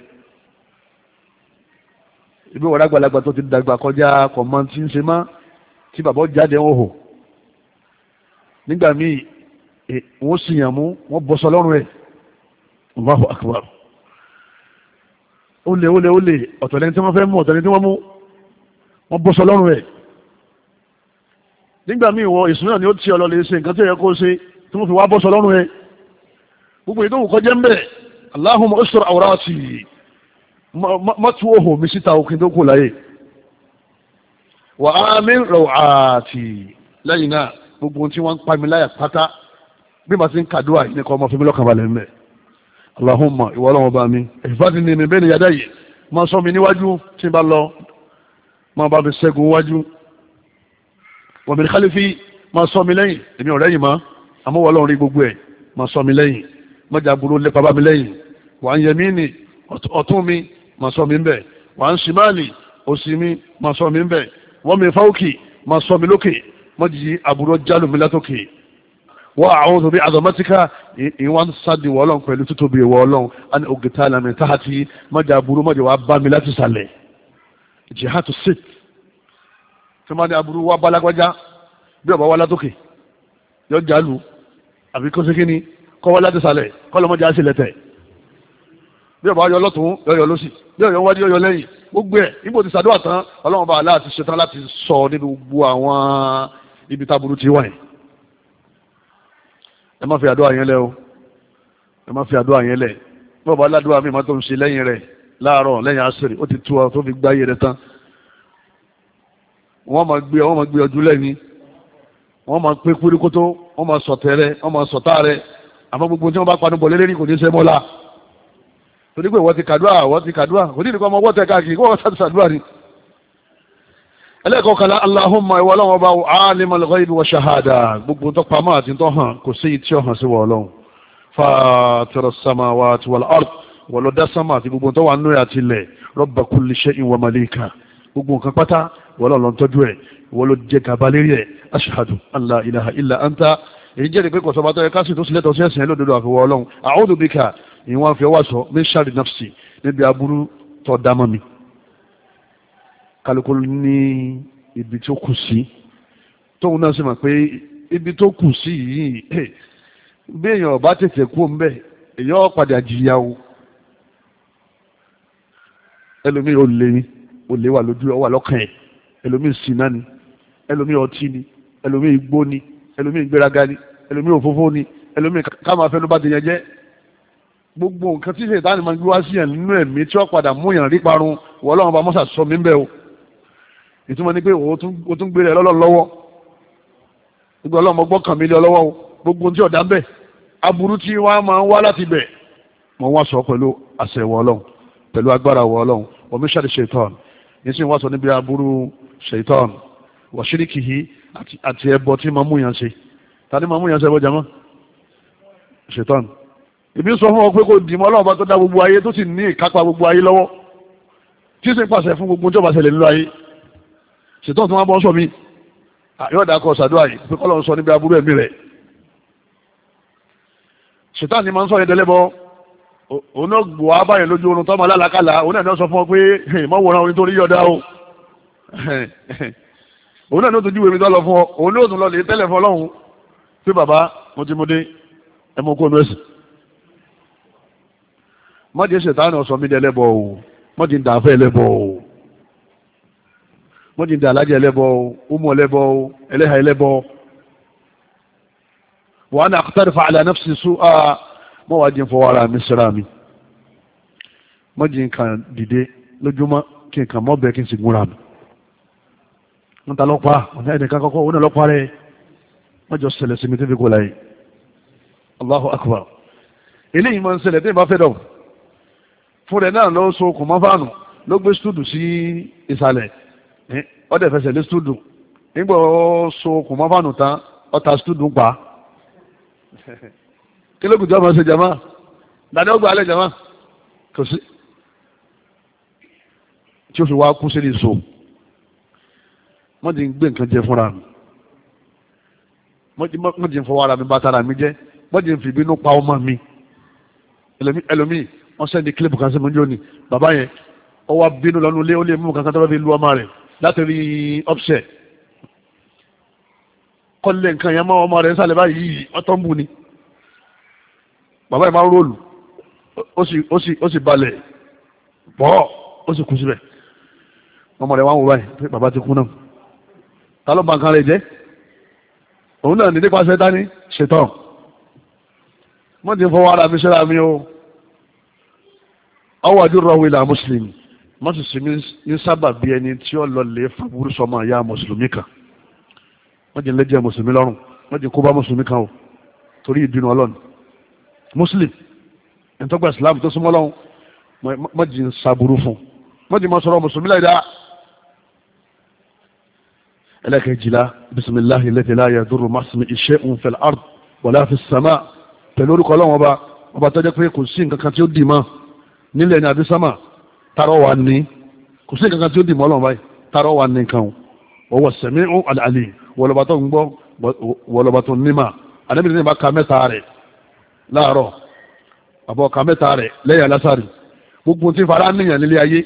ibi wọ́n lágbàlagbà tó ti dàgbà kọjá kọ̀mọ́ tí ń ṣe má tí bàbá jáde ń hò nígbà míì wọ́n sì yàn mú wọ́n bọ́ sọ lọ́rùn ẹ̀ Allahu akbar ó lè ọ̀tọ̀lẹ́ni tí wọ́n fẹ́ mú ọ̀tọ̀lẹ́ni tí wọ́n mú wọ́n bọ́ sọ lọ́rùn ẹ̀ nígbà míì wọ ìsúná ni ó ti ọlọ́lẹ̀ ṣe nǹkan tí ó yẹ kó ṣe tí wọ́n fi wá bọ́ sọ lọ́rùn ẹ̀ gbogbo ìdóhùn kọjá ń bẹ̀ Allahumma ustur awrati mọ́tú òhò mi síta òkè tó kù láyé wa amin rawati lẹ́yìn náà gbogbo tí wọ́n ń pa mi láyà pátá bí màá ti ń kàdúrà yìí nìkan ọmọ fún mi lọ́kàn balẹ̀ ń bẹ̀ Allahumma ìwọ ọlọ́wọ́ bá mi ìfàdí ni mi bẹ́ẹ̀ ni yàdá yìí máa sọ mi níwájú tí n bá lọ máa bá mi ṣẹ́gun wájú wa min khalifi máa sọ mi lẹ́yìn èmi ọ̀rẹ́ yìí má àmọ́ wọ́n lọ́run rí gbogbo ẹ̀ máa sọ mi lẹ́yìn mọ́jà burú lépa bá mi lẹ́yìn wa an yamini ọ̀tún mi máa sọ mi ń bẹ̀ wa an shimali òsì mi máa sọ mi ń bẹ̀ wa min fawqi máa sọ mi lókè mọ́jì àbúrò jálù mi látòkè wọ́n a'udhu bi 'azamatika ìwọ́n sáàdì wọ́ọ́lọ́n pẹ̀lú títóbi wọ́ọ́lọ́n àni ògìtà lámì táhàtì mọ́jà àbúrò mọ́jà wà bá mi láti sàlẹ̀ jihatu sit tí wọ́n ní àbúrò wà balagbájá bí ọba wà látòkè yọ jálù àbí kó sí kíní kọ́ wá láti sàlẹ̀ kọ́ lọ́mọjà sí lẹ́tẹ̀ bí ọba yọ lọ́tún yọ lọ́sì bí ọyọ wájú yọ lẹ́yìn gbogbo ẹ̀ níbo ti sàdúrà tán ọlọ́run bá aláàtì ṣetán láti sọ nínú gbogbo àwọn ibi táburú ti wáyé ẹ má fi àdúrà yẹn lẹ o ẹ má fi àdúrà yẹn lẹ bọ́ọ̀bù aládùúrà mi máa tó ń ṣe lẹ́yìn rẹ̀ láàárọ̀ lẹ́yìn àṣírí ó ti tú ọ tó fi gbáyé rẹ̀ tán wọ́n máa gbé ọdún lẹ́ni wọ́n máa pé kúríkótó wọ́n máa sọ̀tẹ̀ rẹ̀ wọ́n máa sọ̀tá rẹ̀ àmọ́ gbogbo tí wọ́n bá panu bọ̀ lélẹ́rìí kò ní ṣe mọ́lá torí pé wọ́n ti kàdúrà kò ní ìdíkọ́ ọmọ wọ́tẹ̀ káàkiri kó wọ́n ṣàdúrà ni ẹlẹ́kọ̀ọ́kànlá Allahumma ìwọ ọlọ́run ọba alimul ghaibi wa shahada gbogbo tó pamọ́ àti tó hàn kò sí tí ó hàn sí wọ ọlọ́run fatiras samawati wal ard wọ́n lọ dá sámà àti gbogbo tó wà nínú àti ilẹ̀ rabba kulli shay'in wa malika gbogbo nǹkan pátá wọ́n lọ tọ́jú ẹ̀ wọ́n lọ jẹ gàba lérí ẹ̀ ashhadu an la ilaha illa anta èyí jẹ́ pé kọ̀sọ́ba tó yẹ ká sì tó sílẹ̀ tó sí ẹ̀sìn lódodo àfiwọ́ ọlọ́run a'udhu bika ìwọ̀n àfi ọwọ́ sọ min sharri nafsi níbi aburú tó dámọ́ mi kálukú ní ibi tó kù sí tóun náà sì mọ̀ pé ibi tó kù sí yìí bí èèyàn bá tètè kú ń bẹ̀ èèyàn padà jìyà o ẹlòmíì ò lè wà lójú ọwà lọ́kàn ẹ̀ ẹlòmíì ṣìnà ni ẹlòmíì ọtí ni ẹlòmíì igbó ni ẹlòmíì gbéraga ni ẹlòmíì òfófó ni ẹlòmíì ká máa fẹnu bá ti yẹn jẹ́ gbogbo nǹkan tí Ṣẹ̀tánì máa ń gbé wá sí yàn nínú ẹ̀mí tí wọ́n padà mú yàn rí parun wọ́n Ọlọ́run bá mọ́sà sọ mí ń bẹ̀ o ìtumọ̀ ni pé o tún gbé rẹ̀ lọ́lọ́ lọ́wọ́ gbogbo ọlọ́mọ gbọ́kàn mi lé ọ lọ́wọ́ o gbogbo tí ọ̀dà ń bẹ̀ aburú tí wọ́n máa ń wá láti bẹ̀ wọ́n wá sọ pẹ̀lú àṣẹ wọ Ọlọ́run pẹ̀lú agbára wọ Ọlọ́run wọ́n mi ṣàdé ṣètọ́n yìí sì wá sọ níbi aburú ṣètọ́n wọ́n ṣíríkì yìí àti ẹbọ tí máa mú yàn ṣe ta ni máa mú yàn ṣe ẹbọ jama ṣètọ́n ìbí sọ fún ọ pé kò dìmọ́ Ọlọ́run bá tó dá gbogbo ayé tó sì ní ìkápá gbogbo ayé lọ́wọ́ tí sì ń pàṣẹ fún gbogbo ìjọba ṣẹlẹ̀ nílò ayé ṣètò tí wọ́n bọ́ sọ mi yóò dákọ̀ ṣàdúrà yìí pé kọ́lọ̀ ń sọ níbi aburú ẹ̀mí rẹ̀ ṣètò ni máa ń sọ yẹn dẹ́lẹ́bọ òun náà gbò á báyìí lójú oorun tọ́mọ alálàkàlà òun náà ní sọ fún ọ pé mọ́wòrán orin tó rí yọ̀dá o òun náà ní ó tún júwèé mi tó lọ fún ọ òun ní ó tún lọ lè tẹ́lẹ̀ fún Ọlọ́run pé bàbá mo ti mú dé ẹ mú kó nu ẹ̀sìn mọ́jì ṣètò ọ̀sọ̀ mi dẹ́lẹ́bọ o mọ́jì ń dàáfẹ́ ẹlẹ́bọ o wọ́n ti ń da alájẹ ẹlẹ́bọ ọmọ ẹlẹ́bọ ẹlẹ́hà ẹlẹ́bọ wọ́n á ní àkútàrífà àlà nafsi su'a mọ́ wàá jí ń fọwọ́ ara mi síra mi mọ́ jí ń kàn dìde lójúmọ́ kí n kàn mọ́ bẹ́ẹ̀ kí n sì gúnra mi wọ́n ta lọ́pàá ọ̀nà ẹ̀dẹ̀ká kọ́kọ́ òun náà lọ́pàá rẹ̀ wọ́n jọ ṣẹlẹ̀ sí mi tó fi kó láyé Allahu akbar eléyìí máa ń ṣẹlẹ̀ tí ì bá fẹ́ dọ̀ fún rẹ̀ náà ló so kò mọ́ fáànù ló gbé stúdù sí ìsàlẹ̀ ọdẹ fẹsẹ̀ lé stúdù nígbà ó so kò mọ́ fáànù tán ọta stúdù pa kí ló kùjọ́ máa ṣe jama dàdé ó gba alẹ́ jama kò sí tí ó fi wá kú sí ní so wọ́n ti ń gbé nǹkan jẹ fúnra mi wọ́n ti ń fọwọ́ ara mi bá tara mi jẹ́ wọ́n ti ń fi ìbínú pa ọmọ mi ẹlòmíì wọ́n sẹ́ni kílípù kan sí mi jóni bàbá yẹn ó wá bínú lọ́nu lé ó lè mú kankan tó bá fi lu ọmọ rẹ̀ láti rí ọ́pṣẹ̀ kọ́lé nǹkan yẹn mọ́ ọmọ rẹ̀ sálẹ̀ báyìí ọtọ́ ń bù ni bàbá yẹn máa ń róòlù ó sì balẹ̀ bọ́ ó sì kú síbẹ̀ ọmọ rẹ̀ wá ń wò báyìí pé bàbá ti kú náà ta ló ba nǹkan rẹ̀ jẹ́ òun náà ní nípasẹ̀ dání ṣetán wọ́n ti fọwọ́ ara mi ṣẹ́ra mi o ọwọ́ àdúrà wíìlà mùsùlùmí wọ́n sì sinmi ní sábà bí ẹni tí ó lọ lè fàbúrú sọmọ àyà mùsùlùmí kan wọ́n jẹ́ lẹ́jẹ̀ mùsùlùmí lọ́rùn wọ́n jẹ́ kó bá mùsùlùmí kan o torí ìbínú ọlọ́run mùsùlùmí ẹ̀ńtọ́gbà islam tó súnmọ́ lọ́run wọ́n jẹ́ ń sàbúrú fún wọ́n jẹ́ máa sọ̀rọ̀ mùsùlùmí láì dá ẹlẹ́kẹ̀jìlá bisimilahi lẹ́tẹ̀ láyà dúró masimi iṣẹ́ òǹfẹ̀l ard wàlá fi sàmà pẹ̀lú orúkọ ọlọ́run ọba tó jẹ́ pé kò sí nǹkan kan tí ó dì mọ́ nílẹ̀ ní àbí sámà tarọ́ wa ní kò sí nǹkan kan tí ó dì mọ́ ọlọ́run báyìí tarọ́ wa ní nǹkan wọ́wọ́ sẹ̀mí ó àlàlì wọlọ́ba tó ń gbọ́ wọlọ́ba tó nímà àdébìnrin ní bá ka mẹ́ta rẹ̀ láàárọ̀ àbọ̀ ka mẹ́ta rẹ̀ lẹ́yìn alásàrì gbogbo tí fara níyàn nílé ayé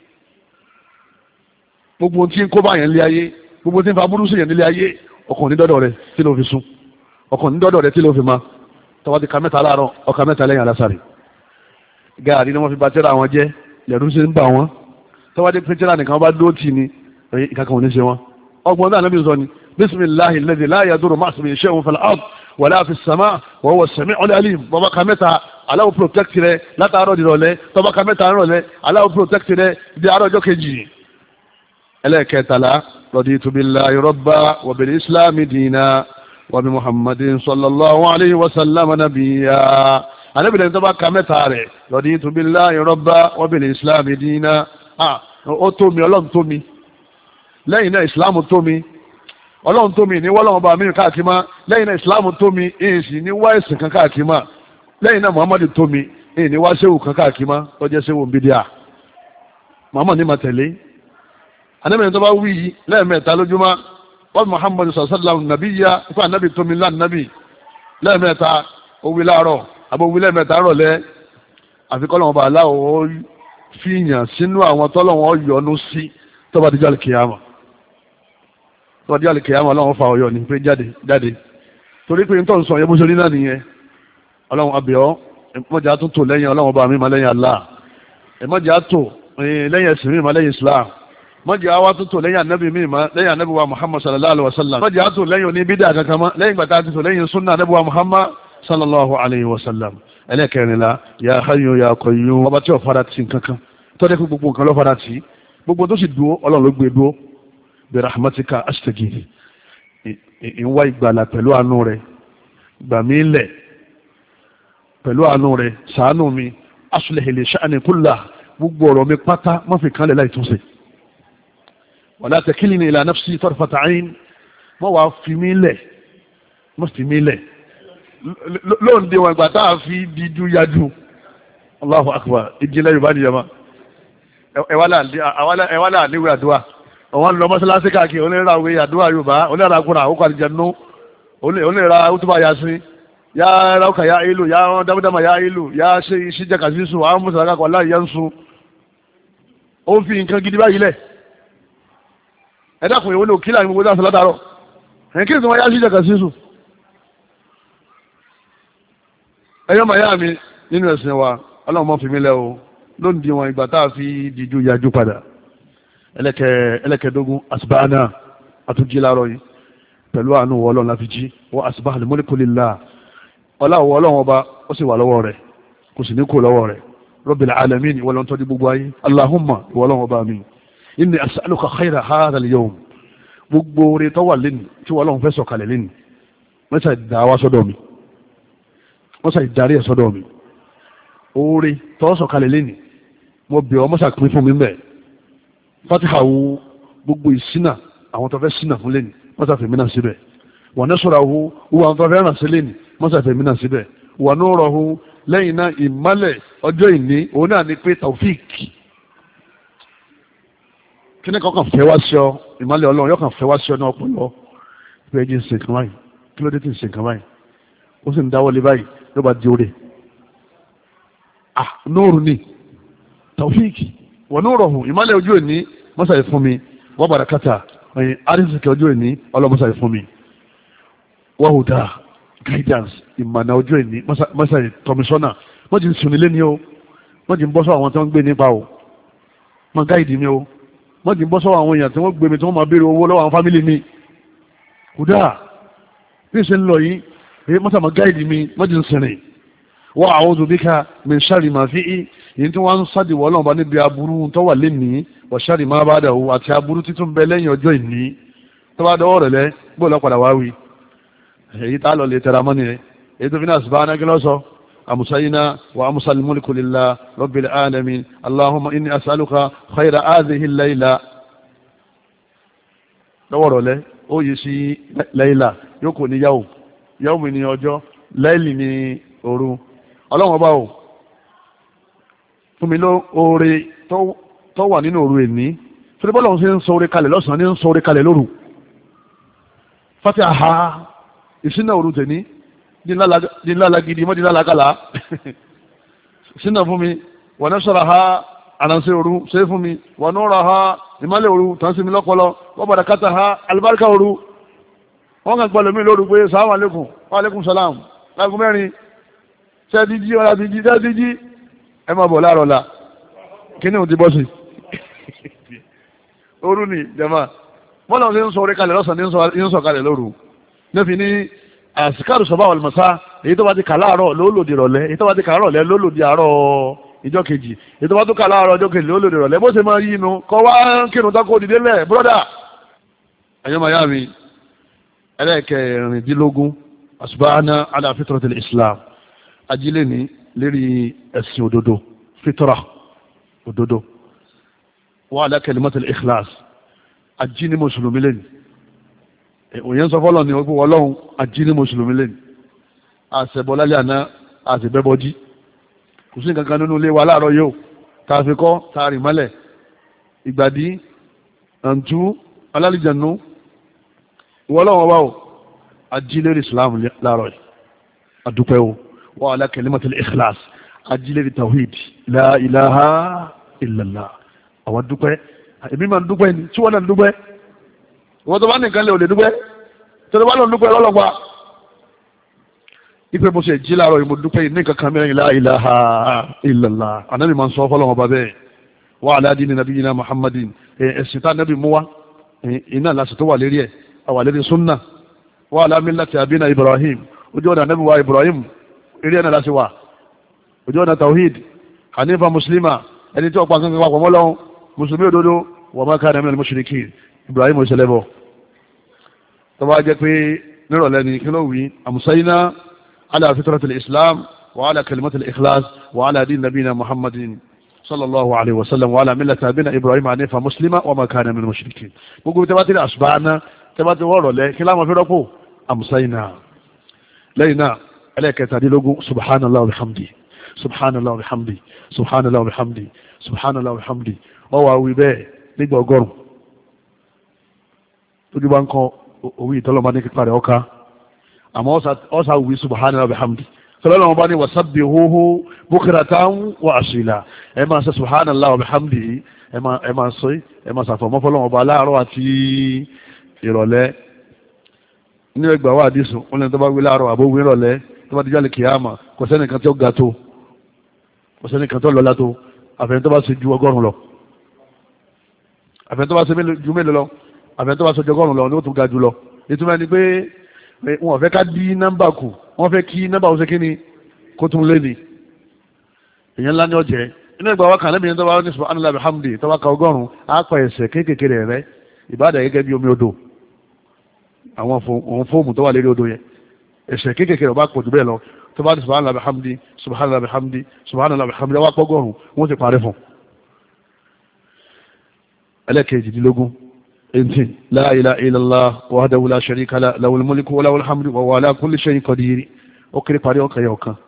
gbogbo tí ń kó bá yẹn nílé ayé gbogbo tí ń fa burú sí yẹn nílé ayé ọkàn ní dọ́dọ̀ rẹ̀ tí ló fi sùn ọkàn ní dọ́dọ̀ rẹ̀ tí ló fi ma tọ́wọ́ ti ka mẹ́ta láàárọ̀ ọkà mẹ́ta lẹ́yìn alásàrì gaari ni wọ́n fi ba tẹ́ra wọn jẹ́ lẹ́rú sí ń bà wọ́n tọ́wọ́ ti pẹ́tẹ́ra nìkan bá dúró tì ní ìkàkàn ò ní ṣe wọn ọgbọ́n náà níbi sọ ni bisimilahi alladhi la yadurru ma'a ismihi shay'un fil ard wala fis sama' wa huwa as-sami'ul 'alim bọ́bá ka mẹ́ta aláwọ̀ protect rẹ látàárọ̀ dìrọ̀lẹ́ tọ́bá ka mẹ́ta rọ̀lẹ́ aláwọ̀ protect rẹ di àárọ̀ ọjọ́ kejì ẹlẹ́ẹ̀kẹtàlá raditu billahi rabba wa bil islami dina wa bi muhammadin sallallahu alayhi wa sallam nabiyya anábìlẹ̀ tó bá ka mẹ́ta rẹ̀ raditu billahi rabba wa bil islami dina ó tó mi ọlọ́run tó mi lẹ́yìn náà ìsìláàmù tó mi ọlọ́run tó mi ní wọ́lọ́run bá mi káàkiri má lẹ́yìn náà ìsìláàmù tó mi èyí sì ní wá ẹ̀sìn kan káàkiri má lẹ́yìn náà muhammadu tó mi èyí ní wá séwù kan káàkiri má ó jẹ́ séwù bídíà muhammadu ní ma tẹ̀lé anábìlẹ̀ tó bá wí yìí lẹ́ẹ̀mẹ́ta lójúmọ́ wọ́n muhammadu sallallahu nabiyya fún anábì tó mi lánàbì lẹ́ẹ̀mẹ́ta ó wí láàárọ̀ àbò wí lẹ́ẹ̀mẹ́ta rọ̀lẹ́ àfikọ́lọ́wọ́n bá aláwọ̀ fìyàn sínú àwọn tọ́lọ́wọ́n yọ́nú sí tọ́ba díjọ́ àlìkìyàmà tọ́ba díjọ́ àlìkìyàmà ọlọ́run fa ọyọ ní pé jáde torí pé nítorí sọ yẹn bó ṣe rí náà nìyẹn ọlọ́run abẹ́ọ́ mọ́jà tó tò lẹ́yìn ọlọ́run bá mi ma lẹ́yìn Allah mọ́jà tó lẹ́yìn ẹ̀sìn mi ma lẹ́yìn Islam mọ́jà wá tó tò lẹ́yìn anabi mi ma lẹ́yìn anabi wa Muhammad sallallahu alayhi wa sallam mọ́jà tó lẹ́yìn oní bídà kankan ma lẹ́yìn gbàtà tó lẹ́yìn sunna anabi wa Muhammad sallallahu alayhi wa sallam ẹlẹ́kẹrìnlá ya hayyu ya qayyum ọba tí ò fara ti kankan tọ́jú pé gbogbo nǹkan ló fara ti gbogbo tó sì dúó ọlọ́run ló gbé dúó bi rahmatika astaghith ìwá ìgbàlà pẹ̀lú àánú rẹ̀ gbà mí lẹ̀ pẹ̀lú àánú rẹ̀ ṣàánú mi aslih li sha'ni kullah gbogbo ọ̀rọ̀ mi pátá má fi kan lẹ̀ láì túnṣe wala takilni ila nafsi tarfata 'ayn mọ́ wàá fi mí lẹ̀ mọ́ fi mí lẹ̀ lóòndé wọn ìgbà tá a fi dídú yájú Allahu akbar ìjìnlẹ̀ yorùbá nìyẹn ma ẹwà náà níwèé àdúrà àwọn lọ mọ́sálásí káàkiri onírà òwe àdúrà yorùbá onírà àkúrà àkókò àdìjẹnú onírà útúbà yasin ya ráùkà ya ìlú ya dámúdámà ya ìlú ya ṣe ìṣíjà kàṣíṣù àwọn mùsùlùmí kakọ aláìyá ń sun ó fi nǹkan gidi báyìí lẹ̀ ẹ dákun ìwé ní òkìlà ní gbogbo dáṣọ látàárọ̀ ẹ̀ kí ni wọ́n yá ṣíjà kàṣíṣù ẹ̀yọ́ màyá mi nínú ẹ̀sìn wa ọlọ́run mọ́ fi mí lẹ́ o lónìí wọn ìgbà tá a fi dìjú yájú padà ẹlẹ́kẹ̀ẹ́dógún asibáhánà àtúnjí láàárọ̀ yìí pẹ̀lú àánú wọ ọlọ́run láfi jí wọ́n asibáhánà mulku lillah ọláwọ̀ ọlọ́run ọba ó sì wà lọ́wọ́ rẹ̀ kò sì ní kó lọ́wọ́ rẹ̀ rabbil alamin ìwọ ló ń tọ́jú gbogbo ayé allahumma ìwọ ọlọ́run ọba mi inni as'aluka khayra hadha al-yawm gbogbo oore tó wà lẹ́nu tí wọ́n ọlọ́run fẹ́ sọ̀kalẹ̀ lẹ́nu mẹ́sà ìdáwà sọ́dọ̀ mi mọ́sà ìdarí ẹ̀ sọ́dọ̀ mi oore tó sọ̀kalẹ̀ lẹ́nu mo bẹ̀ ọ́ mọ́sà pín fún mi mẹ́ fatiha wo gbogbo ìsínà àwọn tó fẹ́ sínà fún lẹ́nu mọ́sà fèmí náà síbẹ̀ wọ́n ní sọ̀rọ̀ wo àwọn tó fẹ́ ràn sí lẹ́nu mọ́sà fèmí náà síbẹ̀ wọ́n ní rọ̀ wo lẹ́yìn náà ìmálẹ̀ ọjọ́ ìní òun náà ní pé taofik kí ni kankan fẹ́ wá sí ọ ìmọ́lẹ̀ ọlọ́run yóò kàn fẹ́ wá sí ọ̀nà ọpọlọ pé ẹjẹ́ ń ṣe nǹkan báyìí kí ló dé tí ń ṣe nǹkan báyìí ó sì ń dáwọ́lé báyìí ló bá di oore nóòrù ni tàwíìkì wọ́n nóòrù ọ̀hún ìmọ́lẹ̀ ojú òní mọ́sàáyé fún mi wọ́n bàrà kàtà àrísìkẹ́ ojú òní ọlọ́mọ́sàáyé fún mi wọ́n hù dáa guidance ìmọ̀nà ojú òní mọ́sàáyé tọ́mísọ́nà wọ́n ti ń sùn nílé ni o wọ́n ti ń bọ́ sọ àwọn tó ń gbé nípa o wọ́n gáìdì mi o wọ́n ti ń bọ́ sọ àwọn èèyàn tí wọ́n gbé mi tí wọ́n máa béèrè owó lọ́wọ́ àwọn fámìlì mi kódà bí ṣe ń lọ yìí èyí mọ́sà máa gáìdì mi wọ́n ti ń sìnrìn wọ́n a'udhu bika min sharri ma fi'i èyí tí wọ́n ń sádìwọ́ ọlọ́run bá níbi aburú tó wà lénìí wa sharri ma ba'dahu àti aburú títún bẹ lẹ́yìn ọjọ́ ìní tó bá dọwọ́ rẹ̀ lẹ́ gbọ́dọ̀ padà wá wí èyí tá lọ lè tẹ̀ra mọ́ni ẹ̀ èyí tó fi náà subhana kí lọ́sọ أمسينا وأمسى الملك لله رب العالمين اللهم إني أسألك خير هذه الليلة lọ́wọ́rọ̀ lẹ́ ó yìí sí lẹ́yìnlá yóò kò ní yàwó mi ní ọjọ́ lẹ́yìnlì ní òru ọlọ́run ọba ò fún mi ló oore tó wà nínú òru èní torí bọ́lá òun ṣe ń sọ oore kalẹ̀ lọ́sàn-án ní ń sọ oore kalẹ̀ lóru fati aha ìṣínà òru tèní dinlala gidi mọ́ dinlala kala sínà fún mi wọ́n náà sọ̀rọ̀ ha àránṣẹ́ òru ṣe fún mi wọ́n náà rà ha ìmálẹ̀ òru tàǹsí mi lọ́pọlọ wọ́n bàdà kátà ha alibarika òru wọ́n kàn gbọ́dọ̀ mi lóru pé sàlámù aleykum wa aleykum salam lágùn mẹ́rin ṣẹ́ẹ́díjí ọ̀la ti jí ṣẹ́ẹ́díjí ẹ máa bọ̀ láàrọ̀ la kíní ò ti bọ́ sí òru ni jama wọ́n náà ṣe ń sọ orí kalẹ̀ lọ́sàn-án ní ń sọ kalẹ̀ lóru nífi ní àsìkárù sọ́bà wàlùmọ̀sá èyí tó bá ti kà láàárọ̀ lólòdì rọ̀lẹ́ èyí tó bá ti kà láàárọ̀ lólòdì àárọ̀ ìjọ kejì èyí tó bá tó kà láàárọ̀ ọjọ́ kejì lólòdì rọ̀lẹ́ bó ṣe máa yí inú kọ́ wá kírun tó kó dìde lẹ̀ bọ́dà ẹ̀yọ́ màyá mi ẹlẹ́ẹ̀kẹrìndínlógún asubahana ala fitratil islam ajílẹ̀ ní lérí ẹ̀sìn òdodo fitra òdodo wa ala kalimatil ikhlas ají ní mùsùlùmí lẹ́nu òyìn sọ fọ́lọ́ ní ọgbọ́ ọlọ́run ají ní mùsùlùmí lẹ́nu àṣẹbọ lálẹ́ àná àṣẹbẹ́bọjí kò sí nǹkan kan nínú ilé wa láàárọ̀ yóò tààfi kọ́ tààrí mọ́lẹ̀ ìgbàdí àǹtú alálìjànú ìwọ ọlọ́run ọba o ají lérí islam láàárọ̀ yìí àdúpẹ́ o wa ala kalimatil ikhlas ají lérí tawhid la ilaha illallah àwọn dúpẹ́ èmi máa ń dúpẹ́ ni tí wọ́n náà ń dúpẹ́ wọ́n tó bá nìkan lè ò lè dúpẹ́ tó bá lọ dúpẹ́ lọ́lọ́pàá ipe mo ṣe jí láàárọ̀ ìmọ̀ dúpẹ́ ní kankan mẹ́rin la ilaha illallah anábì máa ń sọ fọ́lọ́wọ́n bá bẹ́ẹ̀ wa ala dini nabiyina muhammadin ẹ̀sìn tá anábì mú wa iná láti tó wà lérí ẹ̀ àwà lérí sunna wa ala millati abina ibrahim ojú ọ̀nà anábì wa ibrahim eré ẹ̀nà láti wà ojú ọ̀nà tawhid hanifa muslima ẹni tí ó pa kankan papọ̀ mọ́lọ́hún mùsùlùmí òdodo wa ma kana minal mushrikin ibrahim òṣèlébọ̀ tó bá jẹ́ pé nírọ̀lẹ́ ni kí ló wí àmùsáyíná ala fitratil islam wa ala kalimatil ikhlas wa ala din nabina muhammadin sallallahu alaihi wasallam wa ala millati abina ibrahim hanifa muslima wa ma kana minal mushrikin gbogbo tẹ́ bá ti rí asbahana tẹ́ bá ti wọ́ rọ̀lẹ́ kí láwọn fi rọ́pò àmùsáyíná lẹ́yìn náà ẹlẹ́ẹ̀kẹtàdínlógún subhanallah wa bihamdi subhanallah wa bihamdi subhanallah wa bihamdi subhanallah wa bihamdi wọ́n wá wí bẹ́ẹ̀ nígbà ọgọ́rùn tójú bá ń kọ òwú ìtọ́lọ́mọ ní kíkà rẹ̀ ọ̀ka àmọ́ ọ̀sà wí subhanallah wa bihamdi sọlọ́lọ́mọ bá ní wasabbihuhu bukratan wa asila ẹ máa ṣe subhanallah wa bihamdi ẹ máa sọ ẹ máa ṣàfọ̀mọ́ fọlọ́mọ bá láàárọ̀ àti ìrọ̀lẹ́ ní ẹgbàá wà àdìsùn wọn lẹ́nu tó bá wí láàárọ̀ àbó wí ìrọ̀lẹ́ tó bá dijọ́ lè kíyàmà kò sẹ́nìkan tó ga tó kò sẹ́nìkan tó lọ́lá tó àfẹ́ni tó bá ṣe ju ọgọ́rùn lọ àfẹ́ni tó bá ṣe ju mélòó lọ àfẹ́ni tó bá ṣe ju ọgọ́rùn lọ ní ó tún ga jù lọ ìtumọ̀ ni pé wọn fẹ́ ká dí nọ́mbà kù wọ́n fẹ́ kí nọ́mbà ọ̀sẹ̀ kíni kó tún lé ní èèyàn ńlá ní ọ̀jẹ̀ inú ìgbà wa kàn lẹ́mìí tó bá ní subhanallah bihamdi tó bá ka ọgọ́rùn á pa ẹ̀ṣẹ̀ kéékèèké rẹ̀ ìbádà gẹ́gẹ́ bí omi odò àwọn fóòmù tó wà lérí odò yẹn ẹ̀ṣẹ̀ kéékèèké rẹ̀ bá pọ̀ jù bẹ́ẹ̀ lọ tó bá ní subhanallah bihamdi subhanallah bihamdi subhanallah bihamdi wá pọ́gọ́rùn wọ́n ti parí fún ẹlẹ́kẹ̀ẹ́jìdínlógún 18 la ilaha illallah wahdahu la sharika lahu lahul mulku wa lahul hamdu wa huwa ala kulli shay'in qadir ó kéré parí ọkàn yẹ ọ̀kan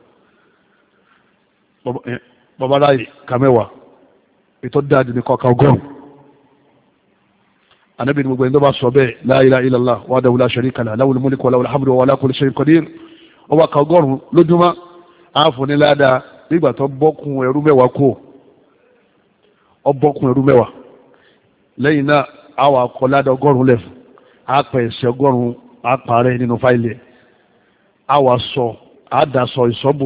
babaláyé kàmẹ́wàá ètò dáadé ní kọ́ka ọgọ́rùn Ànábì ní gbogbo ẹni tó bá sọ bẹ́ẹ̀ la ilaha illallah wahdahu la sharika lahu lahul mulku wa lahul hamdu wa huwa ala kulli shay'in qadir ó wá ka ọgọ́rùn lójúmọ́ àáfò ní ládàá nígbà tó bọ́kùn ẹrú mẹ́wàá kú ọ bọ́kùn ẹrú mẹ́wàá lẹ́yìn náà àwọn akọ ládàá ọgọ́rùn lẹ̀ fún àpẹ̀ ẹ̀sẹ̀ ọgọ́rùn àpàrẹ nínú fáìlì àwọn aṣọ àdàsọ ìsọ́bù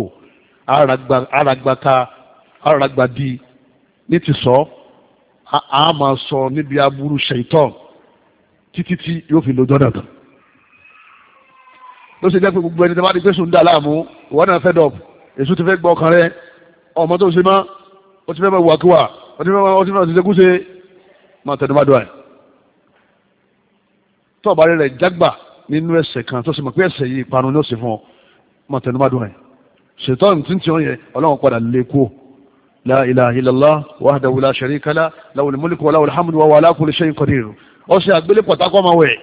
àràgbàdì ní ti sọ a máa sọ níbi aburú ṣèitán títí tí yóò fi lójọ́ náà tán ló ṣe jẹ́ pé gbogbo ẹni tó bá di pé sùn dà láàmú ìwọ́n náà fẹ́ dọ̀ èso ti fẹ́ gbọ́ ọkàn rẹ ọmọ tó ṣe má ó ti fẹ́ máa wàkíwà ó ti fẹ́ máa ṣiṣẹ́ kúṣe máa tẹnu bá dọ̀ ẹ̀ tó ọ̀bá rẹ̀ jágbà nínú ẹ̀ṣẹ̀ kan tó ṣe mọ̀ pé ẹ̀ṣẹ̀ yìí ìparun ní ó sì fún ọ máa tẹnu bá dọ̀ ẹ̀ ṣètọ́n tí ń tí ó yẹ ọlọ́run padà lè kú la ilaha illallah wahdahu la sharika lahu lahul mulku wa lahul hamdu wa huwa ala kulli shay'in qadir ó ṣe àgbélé pọ̀tákọ́ máa wẹ̀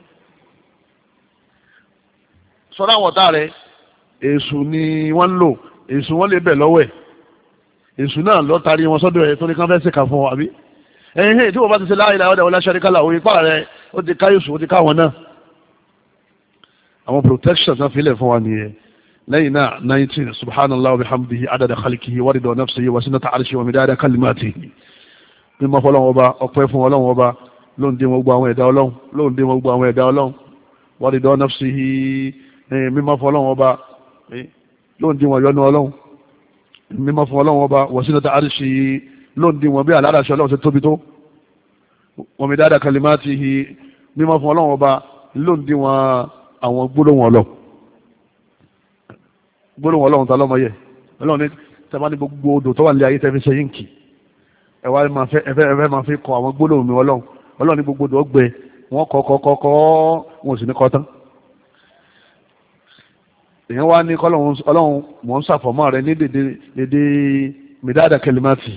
sọ́dọ̀ àwọn ọ̀tá rẹ̀ èṣù ni wọ́n ń lò èṣù wọ́n lè bẹ̀ lọ́wọ́ ẹ̀ èṣù náà lọ tarí wọn sọ́dọ̀ ẹ̀ tó ní kán fẹ́ ṣèkà fún ọ àbí ẹ̀hìn tí wọ́n bá ti ṣe la ilaha wahdahu la sharika lahu ipá rẹ̀ ó ti ká èṣù ó ti ká wọn náà àwọn protection náà fi lẹ̀ fún wa nìyẹn lẹ́yìn náà 19 subhanallah wa bihamdihi adada khalqihi wa rida nafsihi wa sinata arshihi wa midada kalimatihi mímọ́ fọ́lọ́wọ́ ọba ọpẹ́ fún ọlọ́wọ́ ọba ló ń dé wọn gbọ́ àwọn ẹ̀dá ọlọ́run ló ń dé wọn gbọ́ àwọn ẹ̀dá ọlọ́run wa rida nafsihi mímọ́ fọ́lọ́wọ́ ọba ló ń dé wọn yọ́nú ọlọ́run mímọ́ fún ọlọ́run ọba wa sinata arshihi ló ń dé wọn bí aláràṣẹ ọlọ́run ṣe tóbi tó wa midada kalimatihi mímọ́ fún ọlọ́run ọba ló ń dé wọn àwọn gbólóhùn ọlọ́run gbólóhùn ọlọ́run ta lọ́mọ yẹ ọlọ́run ní tẹ́bá ní gbogbo odò tó wà ní ayé tẹ́fí ṣe yínkì ẹwà ẹfẹ́ máa fi kọ àwọn gbólóhùn mi ọlọ́run ní gbogbo odò ọgbẹ wọn kọ́ wọn sì ní kọ́ tán èèyàn wá ní kọ́lọ́run ọlọ́run mọ̀ ń sàfọ̀mọ́ rẹ ní dédé midada kalimati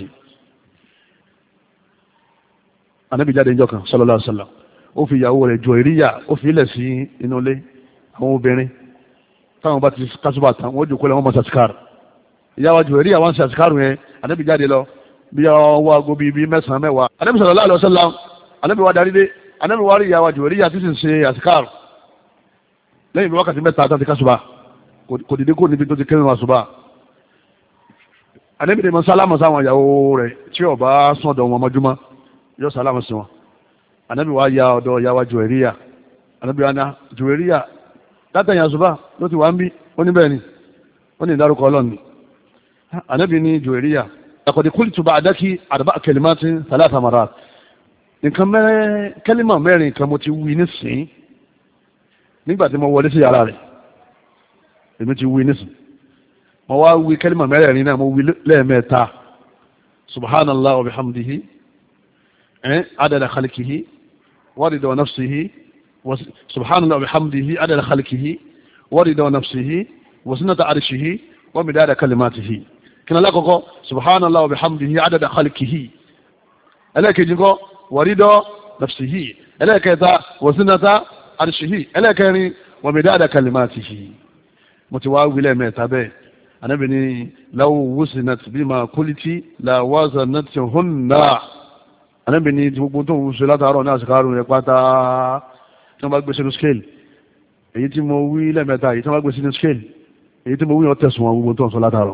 anábì jáde níjọ́ kan sallallahu alaihi wasallam ó fi ìyàwó rẹ̀ Juwairiya ó fi ilẹ̀ sí inú ilé àwọn obìnrin táwọn bá ti kásùbà tán wọ́n jòkó lẹ́wọ́n mọ́ sàtìkárù ìyáwó Juwairiya wọ́n sàtìkárù yẹn anábì jáde lọ bí wọ́n ago bíi mẹ́sàn-án mẹ́wàá anábì sallallahu alaihi wasallam anábì wá darí dé anábì wá rí ìyáwó Juwairiya tí sì ń ṣe àtìkárù lẹ́yìn bí wákàtí mẹ́ta tán ti kásùbà kò dìde kó níbi tó ti kéré àsùbà anábì dè mọ́ sálámù sáwọn ìyàwó rẹ̀ tí ó bá sọ̀dọ̀ wọn mọ́júmọ́ yóò sálámù sí wọn anábì wá ya ọ̀dọ̀ ìyáwó Juwairiya anábì wá ná Juwairiya látàyìn àṣùbá ló ti wà ń bí ó ní bẹ́ẹ̀ ni ó ní ìdárúkọ ọlọ́ni ànábì ní Juwairiya àkọ̀dé kúlì tó bá àdákì àdàbà kẹlìmátín thalatha marat nǹkan kẹlìmà mẹ́rin kan mo ti wí nísìn nígbà tí mo wọlé sí yàrá rẹ̀ èmi ti wí nísìn mo wá wí kẹlìmà mẹ́rin náà mo wí lẹ́ẹ̀mẹ́ta subhanallah wa bihamdihi adada khalqihi wa rida nafsihi سبحان الله وبحمده عدد خلقه ورضا نفسه وزنة عرشه ومداد كلماته كنا لكو سبحان الله وبحمده عدد خلقه الاك يجيكو ورضا نفسه الاك يتا وزنة عرشه الاك يعني ومداد كلماته متواوي لا متابع انا بني لو وزنت بما قلت لا وزنتهن انا بني gbogbo tó wùsùlá tààrọ̀ ní àsìkárù rẹ̀ pátá tí wọ́n bá gbé sínú scale èyí tí mo wí lẹ́mẹ̀ta èyí tí wọ́n bá gbé sínú scale èyí tí mo wí ọ̀tẹ̀sùn wọn gbogbo tó ń sọ látàrọ̀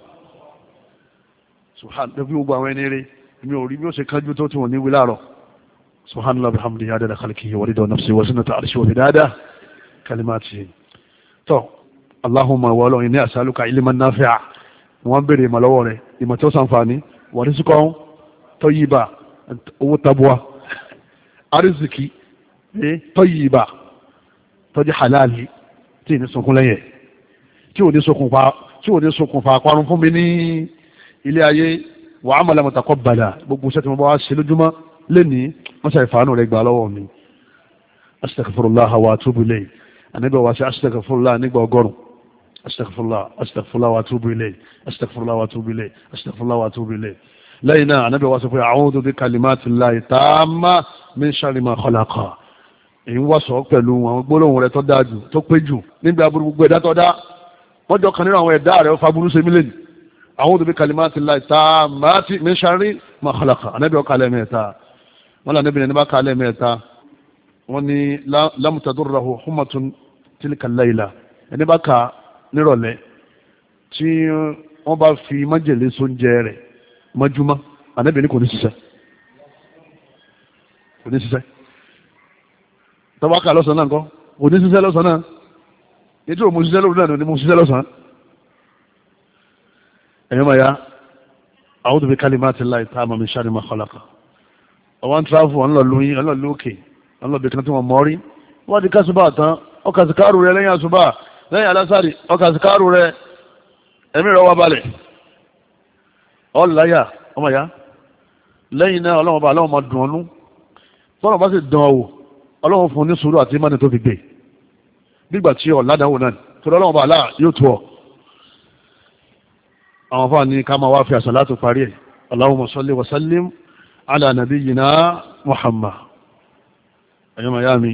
subhanallah bí gbogbo àwọn ẹni rẹ̀ mi ò rí bí ó ṣe kánjú tó tí wọ́n ní wí láàrọ̀ subhanallah bihamdihi adada khalqihi wa rida nafsihi wa zinata arshihi wa midada kalimatihi tó allahumma wa lọ́wọ́ inni as'aluka ilman nafi'a wọ́n bèèrè ìmọ̀ lọ́wọ́ rẹ̀ ìmọ̀ tó sànfàní wa rizqan tayyiba owó tabuwa arziki tọ́yìíbà tọ́jú halali tí ì ní sunkún lẹ́yìn tí ò ní ṣokùnfà àparun fún mi ní ilé ayé wa amalan mutaqabbala gbogbo iṣẹ́ tí mo bá wá ṣe lójúmọ́ lẹ́ni wọ́n ṣe ìfàánù rẹ̀ gbà lọ́wọ́ mi astaghfirullah wa atubu ilayh àníbẹ̀ wá sí astaghfirullah nígbà ọgọ́rùn astaghfirullah wa atubu ilayh astaghfirullah wa atubu ilayh astaghfirullah wa atubu ilayh lẹ́yìn náà àníbẹ̀ wá sọ pé a'udhu bi kalimatillahi tammati min sharri ma khalaqa èyí wá sọ pẹ̀lú àwọn gbólóhùn rẹ̀ tó dáa jù tó pé jù níbi aburú gbogbo ẹ̀dá tó dá wọ́n jọ kan nínú àwọn ẹ̀dá rẹ̀ ó fa burú sẹ́mi lẹ́nu a'udhu bi kalimatillahi tammati min sharri ma khalaqa ànábì ó kalẹ̀ mẹ́ta wọ́n là níbi ní bá kalẹ̀ mẹ́ta wọ́n ní lam tadurruhu hummatun tilka al-layla ẹni bá ka nírọ̀lẹ́ tí wọ́n bá fi májèlé sóúnjẹ rẹ̀ mọ́júmọ́ ànábì ní kò ní ṣiṣẹ́ tọ́wọ́ ká lọ́sàn-án náà ńkọ́ kò ní ṣiṣẹ́ lọ́sàn-án náà ètò òun mo ṣiṣẹ́ lóru náà ni mo ṣiṣẹ́ lọ́sàn-án. ẹ̀yọ́ máa ya a'udhu bi kalimatillahi tammati min sharri ma khalaqa ọwọ́n tíráfù ọ̀nlọ́lóyìn ọ̀nlọ́lókè ọ̀nlọ́bì kan tí wọ́n mọ́rí wọ́n ti kásùbà tán ọkà síkárù rẹ lẹ́yìn àṣùbà lẹ́yìn alásàrì ọkà síkárù rẹ ẹ̀mí rẹ wá balẹ̀ ọ̀láyà ọmọ ya lẹ́yìn náà ọlọ́wọ́n bá ọlọ́wọ́n máa dùn ọ́nú tọ́lọ̀ bá sì dán ọ wò ọlọ́wọ́n fún ní sùúrù àti ìmánì tó fi gbé nígbà tí ọ̀làdánwò náà tó lọ́wọ́n bá aláà yóò tó ọ àwọn fáwọn ní ká máa wá fi àsàlátù parí ẹ̀ Allahumma salli wa sallim ala nabiyyina Muhammad ẹ̀yọ́ miami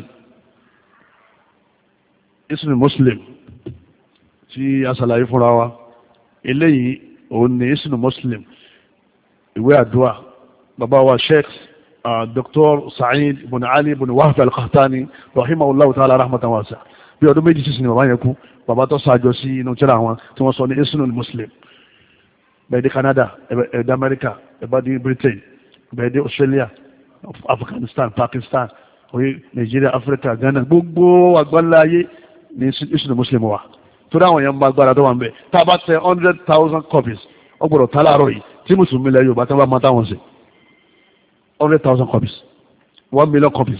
ismi Muslim tí a sàlàyé fúnra wa eléyìí òun ni ismi Muslim ìwé àdúrà bàbá wa Sheikh Dr. Sa'id ibn Ali ibn Wahb al-Qahtani rahimahullahu ta'ala rahmatan wasi'a bí ọdún méjì sísìn ni bàbá yẹn kú bàbá tó sáájọ sí inú tírà wọn tí wọ́n sọ ní ismi Muslim bẹ́ẹ̀ dé Canada bẹ́ẹ̀ dé America bẹ́ẹ̀ dé Britain bẹ́ẹ̀ dé Australia Afghanistan Pakistan oye Nigeria Africa Ghana gbogbo àgbáńlá ayé ní ismi Muslim wa torí àwọn èèyàn máa gbára tó wà ń bẹ̀ tá a bá tẹ 100,000 copies ó gbọ́dọ̀ tá láàárọ̀ yìí tí mùsùlùmí lẹ Yorùbá tí wọ́n bá máa táwọn sí 100,000 copies 1 million copies.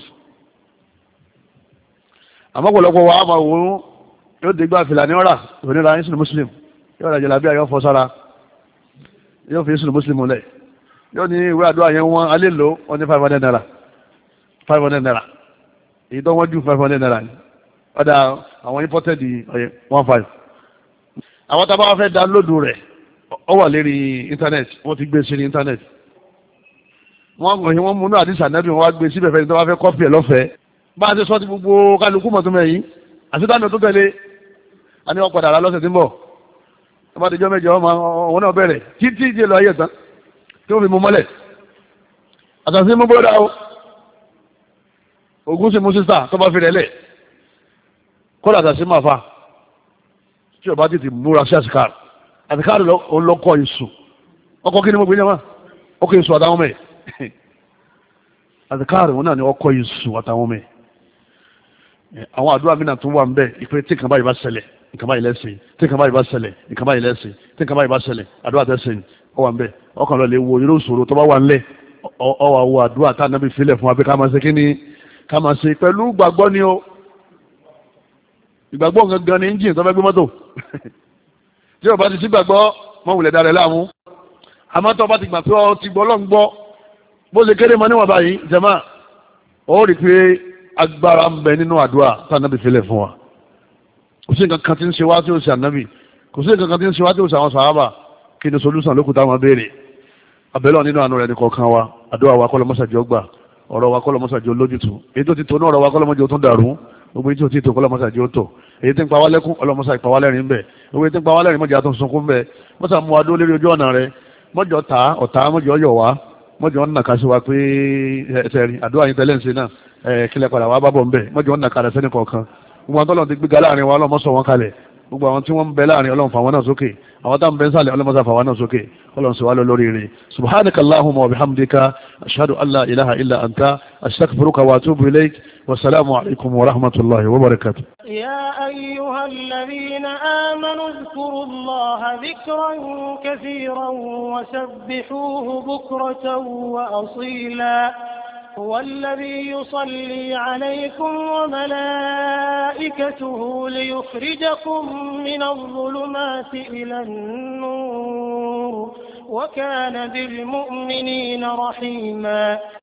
àmọ́ pọ̀lọpọ̀ wa máa wò ó yóò dé gbà fìlà ní ọ̀rà ìrònira ismi Muslim yóò rà jẹ̀lábí àyọ̀ fọ́ sára yóò fi ismi Muslim lẹ̀ yóò ní ìwé àdúrà yẹn wọ́n alẹ́ lò wọ́n ní 500 naira 500 naira èyí tó wọ́n ju 500 naira ni ọ̀dà àwọn imported ọ̀yẹ́ 15. àwọn tá a bá fẹ́ download rẹ̀ ó wà lérí internet wọ́n ti gbé sí ní internet wọ́n mú náà àdìsá nẹ́bí wọ́n wá gbé síbẹ̀ fẹ́ni tó bá fẹ́ kọ́pì ẹ̀ lọ́fẹ̀ẹ́ bá a ti sọ ti gbogbo kálukú mọ̀ tó mẹ́yìn àti táwọn tó tẹ̀lé a ní wọ́n padà rà lọ́sẹ̀ tí ń bọ̀ tó bá ti jọ́ mẹ́jọ wọn náà bẹ̀rẹ̀ títí ìdí lọ ayé tán tí wọ́n fi mú mọ́lẹ̀ àtàtì mú bọ́dà o ogun sì mú sísà tó bá fi rẹ̀ lẹ̀ kọ́lá àtàtì máa fa tí o bá tètè múra sí àsìkáàrù àsìkáàrù lọ́kọ̀ ìsù ọkọ̀ kí ni mo gbé yẹn wá ọkọ̀ ìsù àtàwọn mẹ́ àsìkáàrù wọn náà ni ọkọ̀ ìsù àtàwọn mẹ́ àwọn àdúrà mí náà tún wà ń bẹ ìpè tí nǹkan báyìí bá ṣẹlẹ̀ nǹkan báyìí lẹ́sìn tí nǹkan báyìí bá ṣẹlẹ̀ nǹkan báyìí lẹ́sìn tí nǹkan báyìí bá ṣẹlẹ̀ àdúrà tẹ́sìn ọ wà ń bẹ ọkàn lọ lè wo irú ìṣòro tó bá wà ńlẹ̀ ọ wà wo àdúrà tá ànábì filẹ̀ fún wa pé ká máa ṣe kí ni ká máa ṣe pẹ̀lú gbàgbọ́ ni o ìgbàgbọ́ gangan ni engine tó fẹ́ gbé mọ́tò tí o bá ti sí gbàgbọ́ mọ́ wulẹ̀ dára láàmú àmọ́ tó bá ti gbà pé ọ ti gbọ́ lọ́n gbọ́ bó ṣe kéré mọ́ níwọ̀n báyìí jẹ́mà ó rí pé agbára ń bẹ nínú àdúrà tá ànábì filẹ̀ fún wa kò sí nǹkan kan tí ń ṣe wá tí ó ṣe ànábì kò sí nǹkan kan tí ń ṣe wá tí ó ṣe àwọn sàhábà kí ni solúsàn lókùtà wọn béèrè abẹ́lọ́ nínú àánú rẹ̀ nìkọ̀ọ̀kan wa àdúrà wa kọ́lọ́mọ́sàjọ́ gbà ọ̀rọ̀ wa kọ́lọ́mọ́sàjọ́ lójútu èyí tó ti tó ní ọ̀rọ̀ wa kọ́lọ́mọ́sàjọ́ tó dàrú gbogbo èyí tí ó ti tó kọ́lọ́mọ́sàjọ́ tó èyí tí ń pa wá lẹ́kún ọlọ́mọ́sà ìpa wá lẹ́rìn bẹ̀ gbogbo èyí tí ń pa wá lẹ́rìn mọ́jà tó ń sunkún bẹ̀ mọ́sà mú adó lérí ojú ọ̀nà rẹ̀ mọ́jọ́ ta ọ̀tá mọ́jọ́ yọ̀ wá mọ́jọ́ ọ̀nà kásí wa pé ẹsẹ̀ rí àdúrà yín tẹ́lẹ̀ ń ṣe náà kílẹ̀ padà wá bábọ̀ ń bẹ̀ mọ́jọ́ ọ̀nà kalẹ̀ sẹ́ni kọ̀ọ̀kan gbogbo àwọn tọ́lọ̀ ti gbéga láàrin wa ọlọ́mọ sọ wọn kalẹ̀ gbogbo àwọn tí wọ́n ń bẹ láàrin ọlọ́run fà wọn náà sókè àwọn táwọn bẹ ń sàlẹ̀ ọlọ́mọ sàfà wọn náà sókè ọlọ́run sọ wá lórí rẹ̀ subhanaka allahumma wa bihamdika ashhadu an la ilaha illa anta astaghfiruka wa atubu ilayk wa salaamu alaykum wa rahmatullahi wa barakatuh. يا أيها الذين آمنوا اذكروا الله ذكرا كثيرا وسبحوه بكرة وأصيلا هو الذي يصلي عليكم وملائكته ليخرجكم من الظلمات إلى النور وكان بالمؤمنين رحيما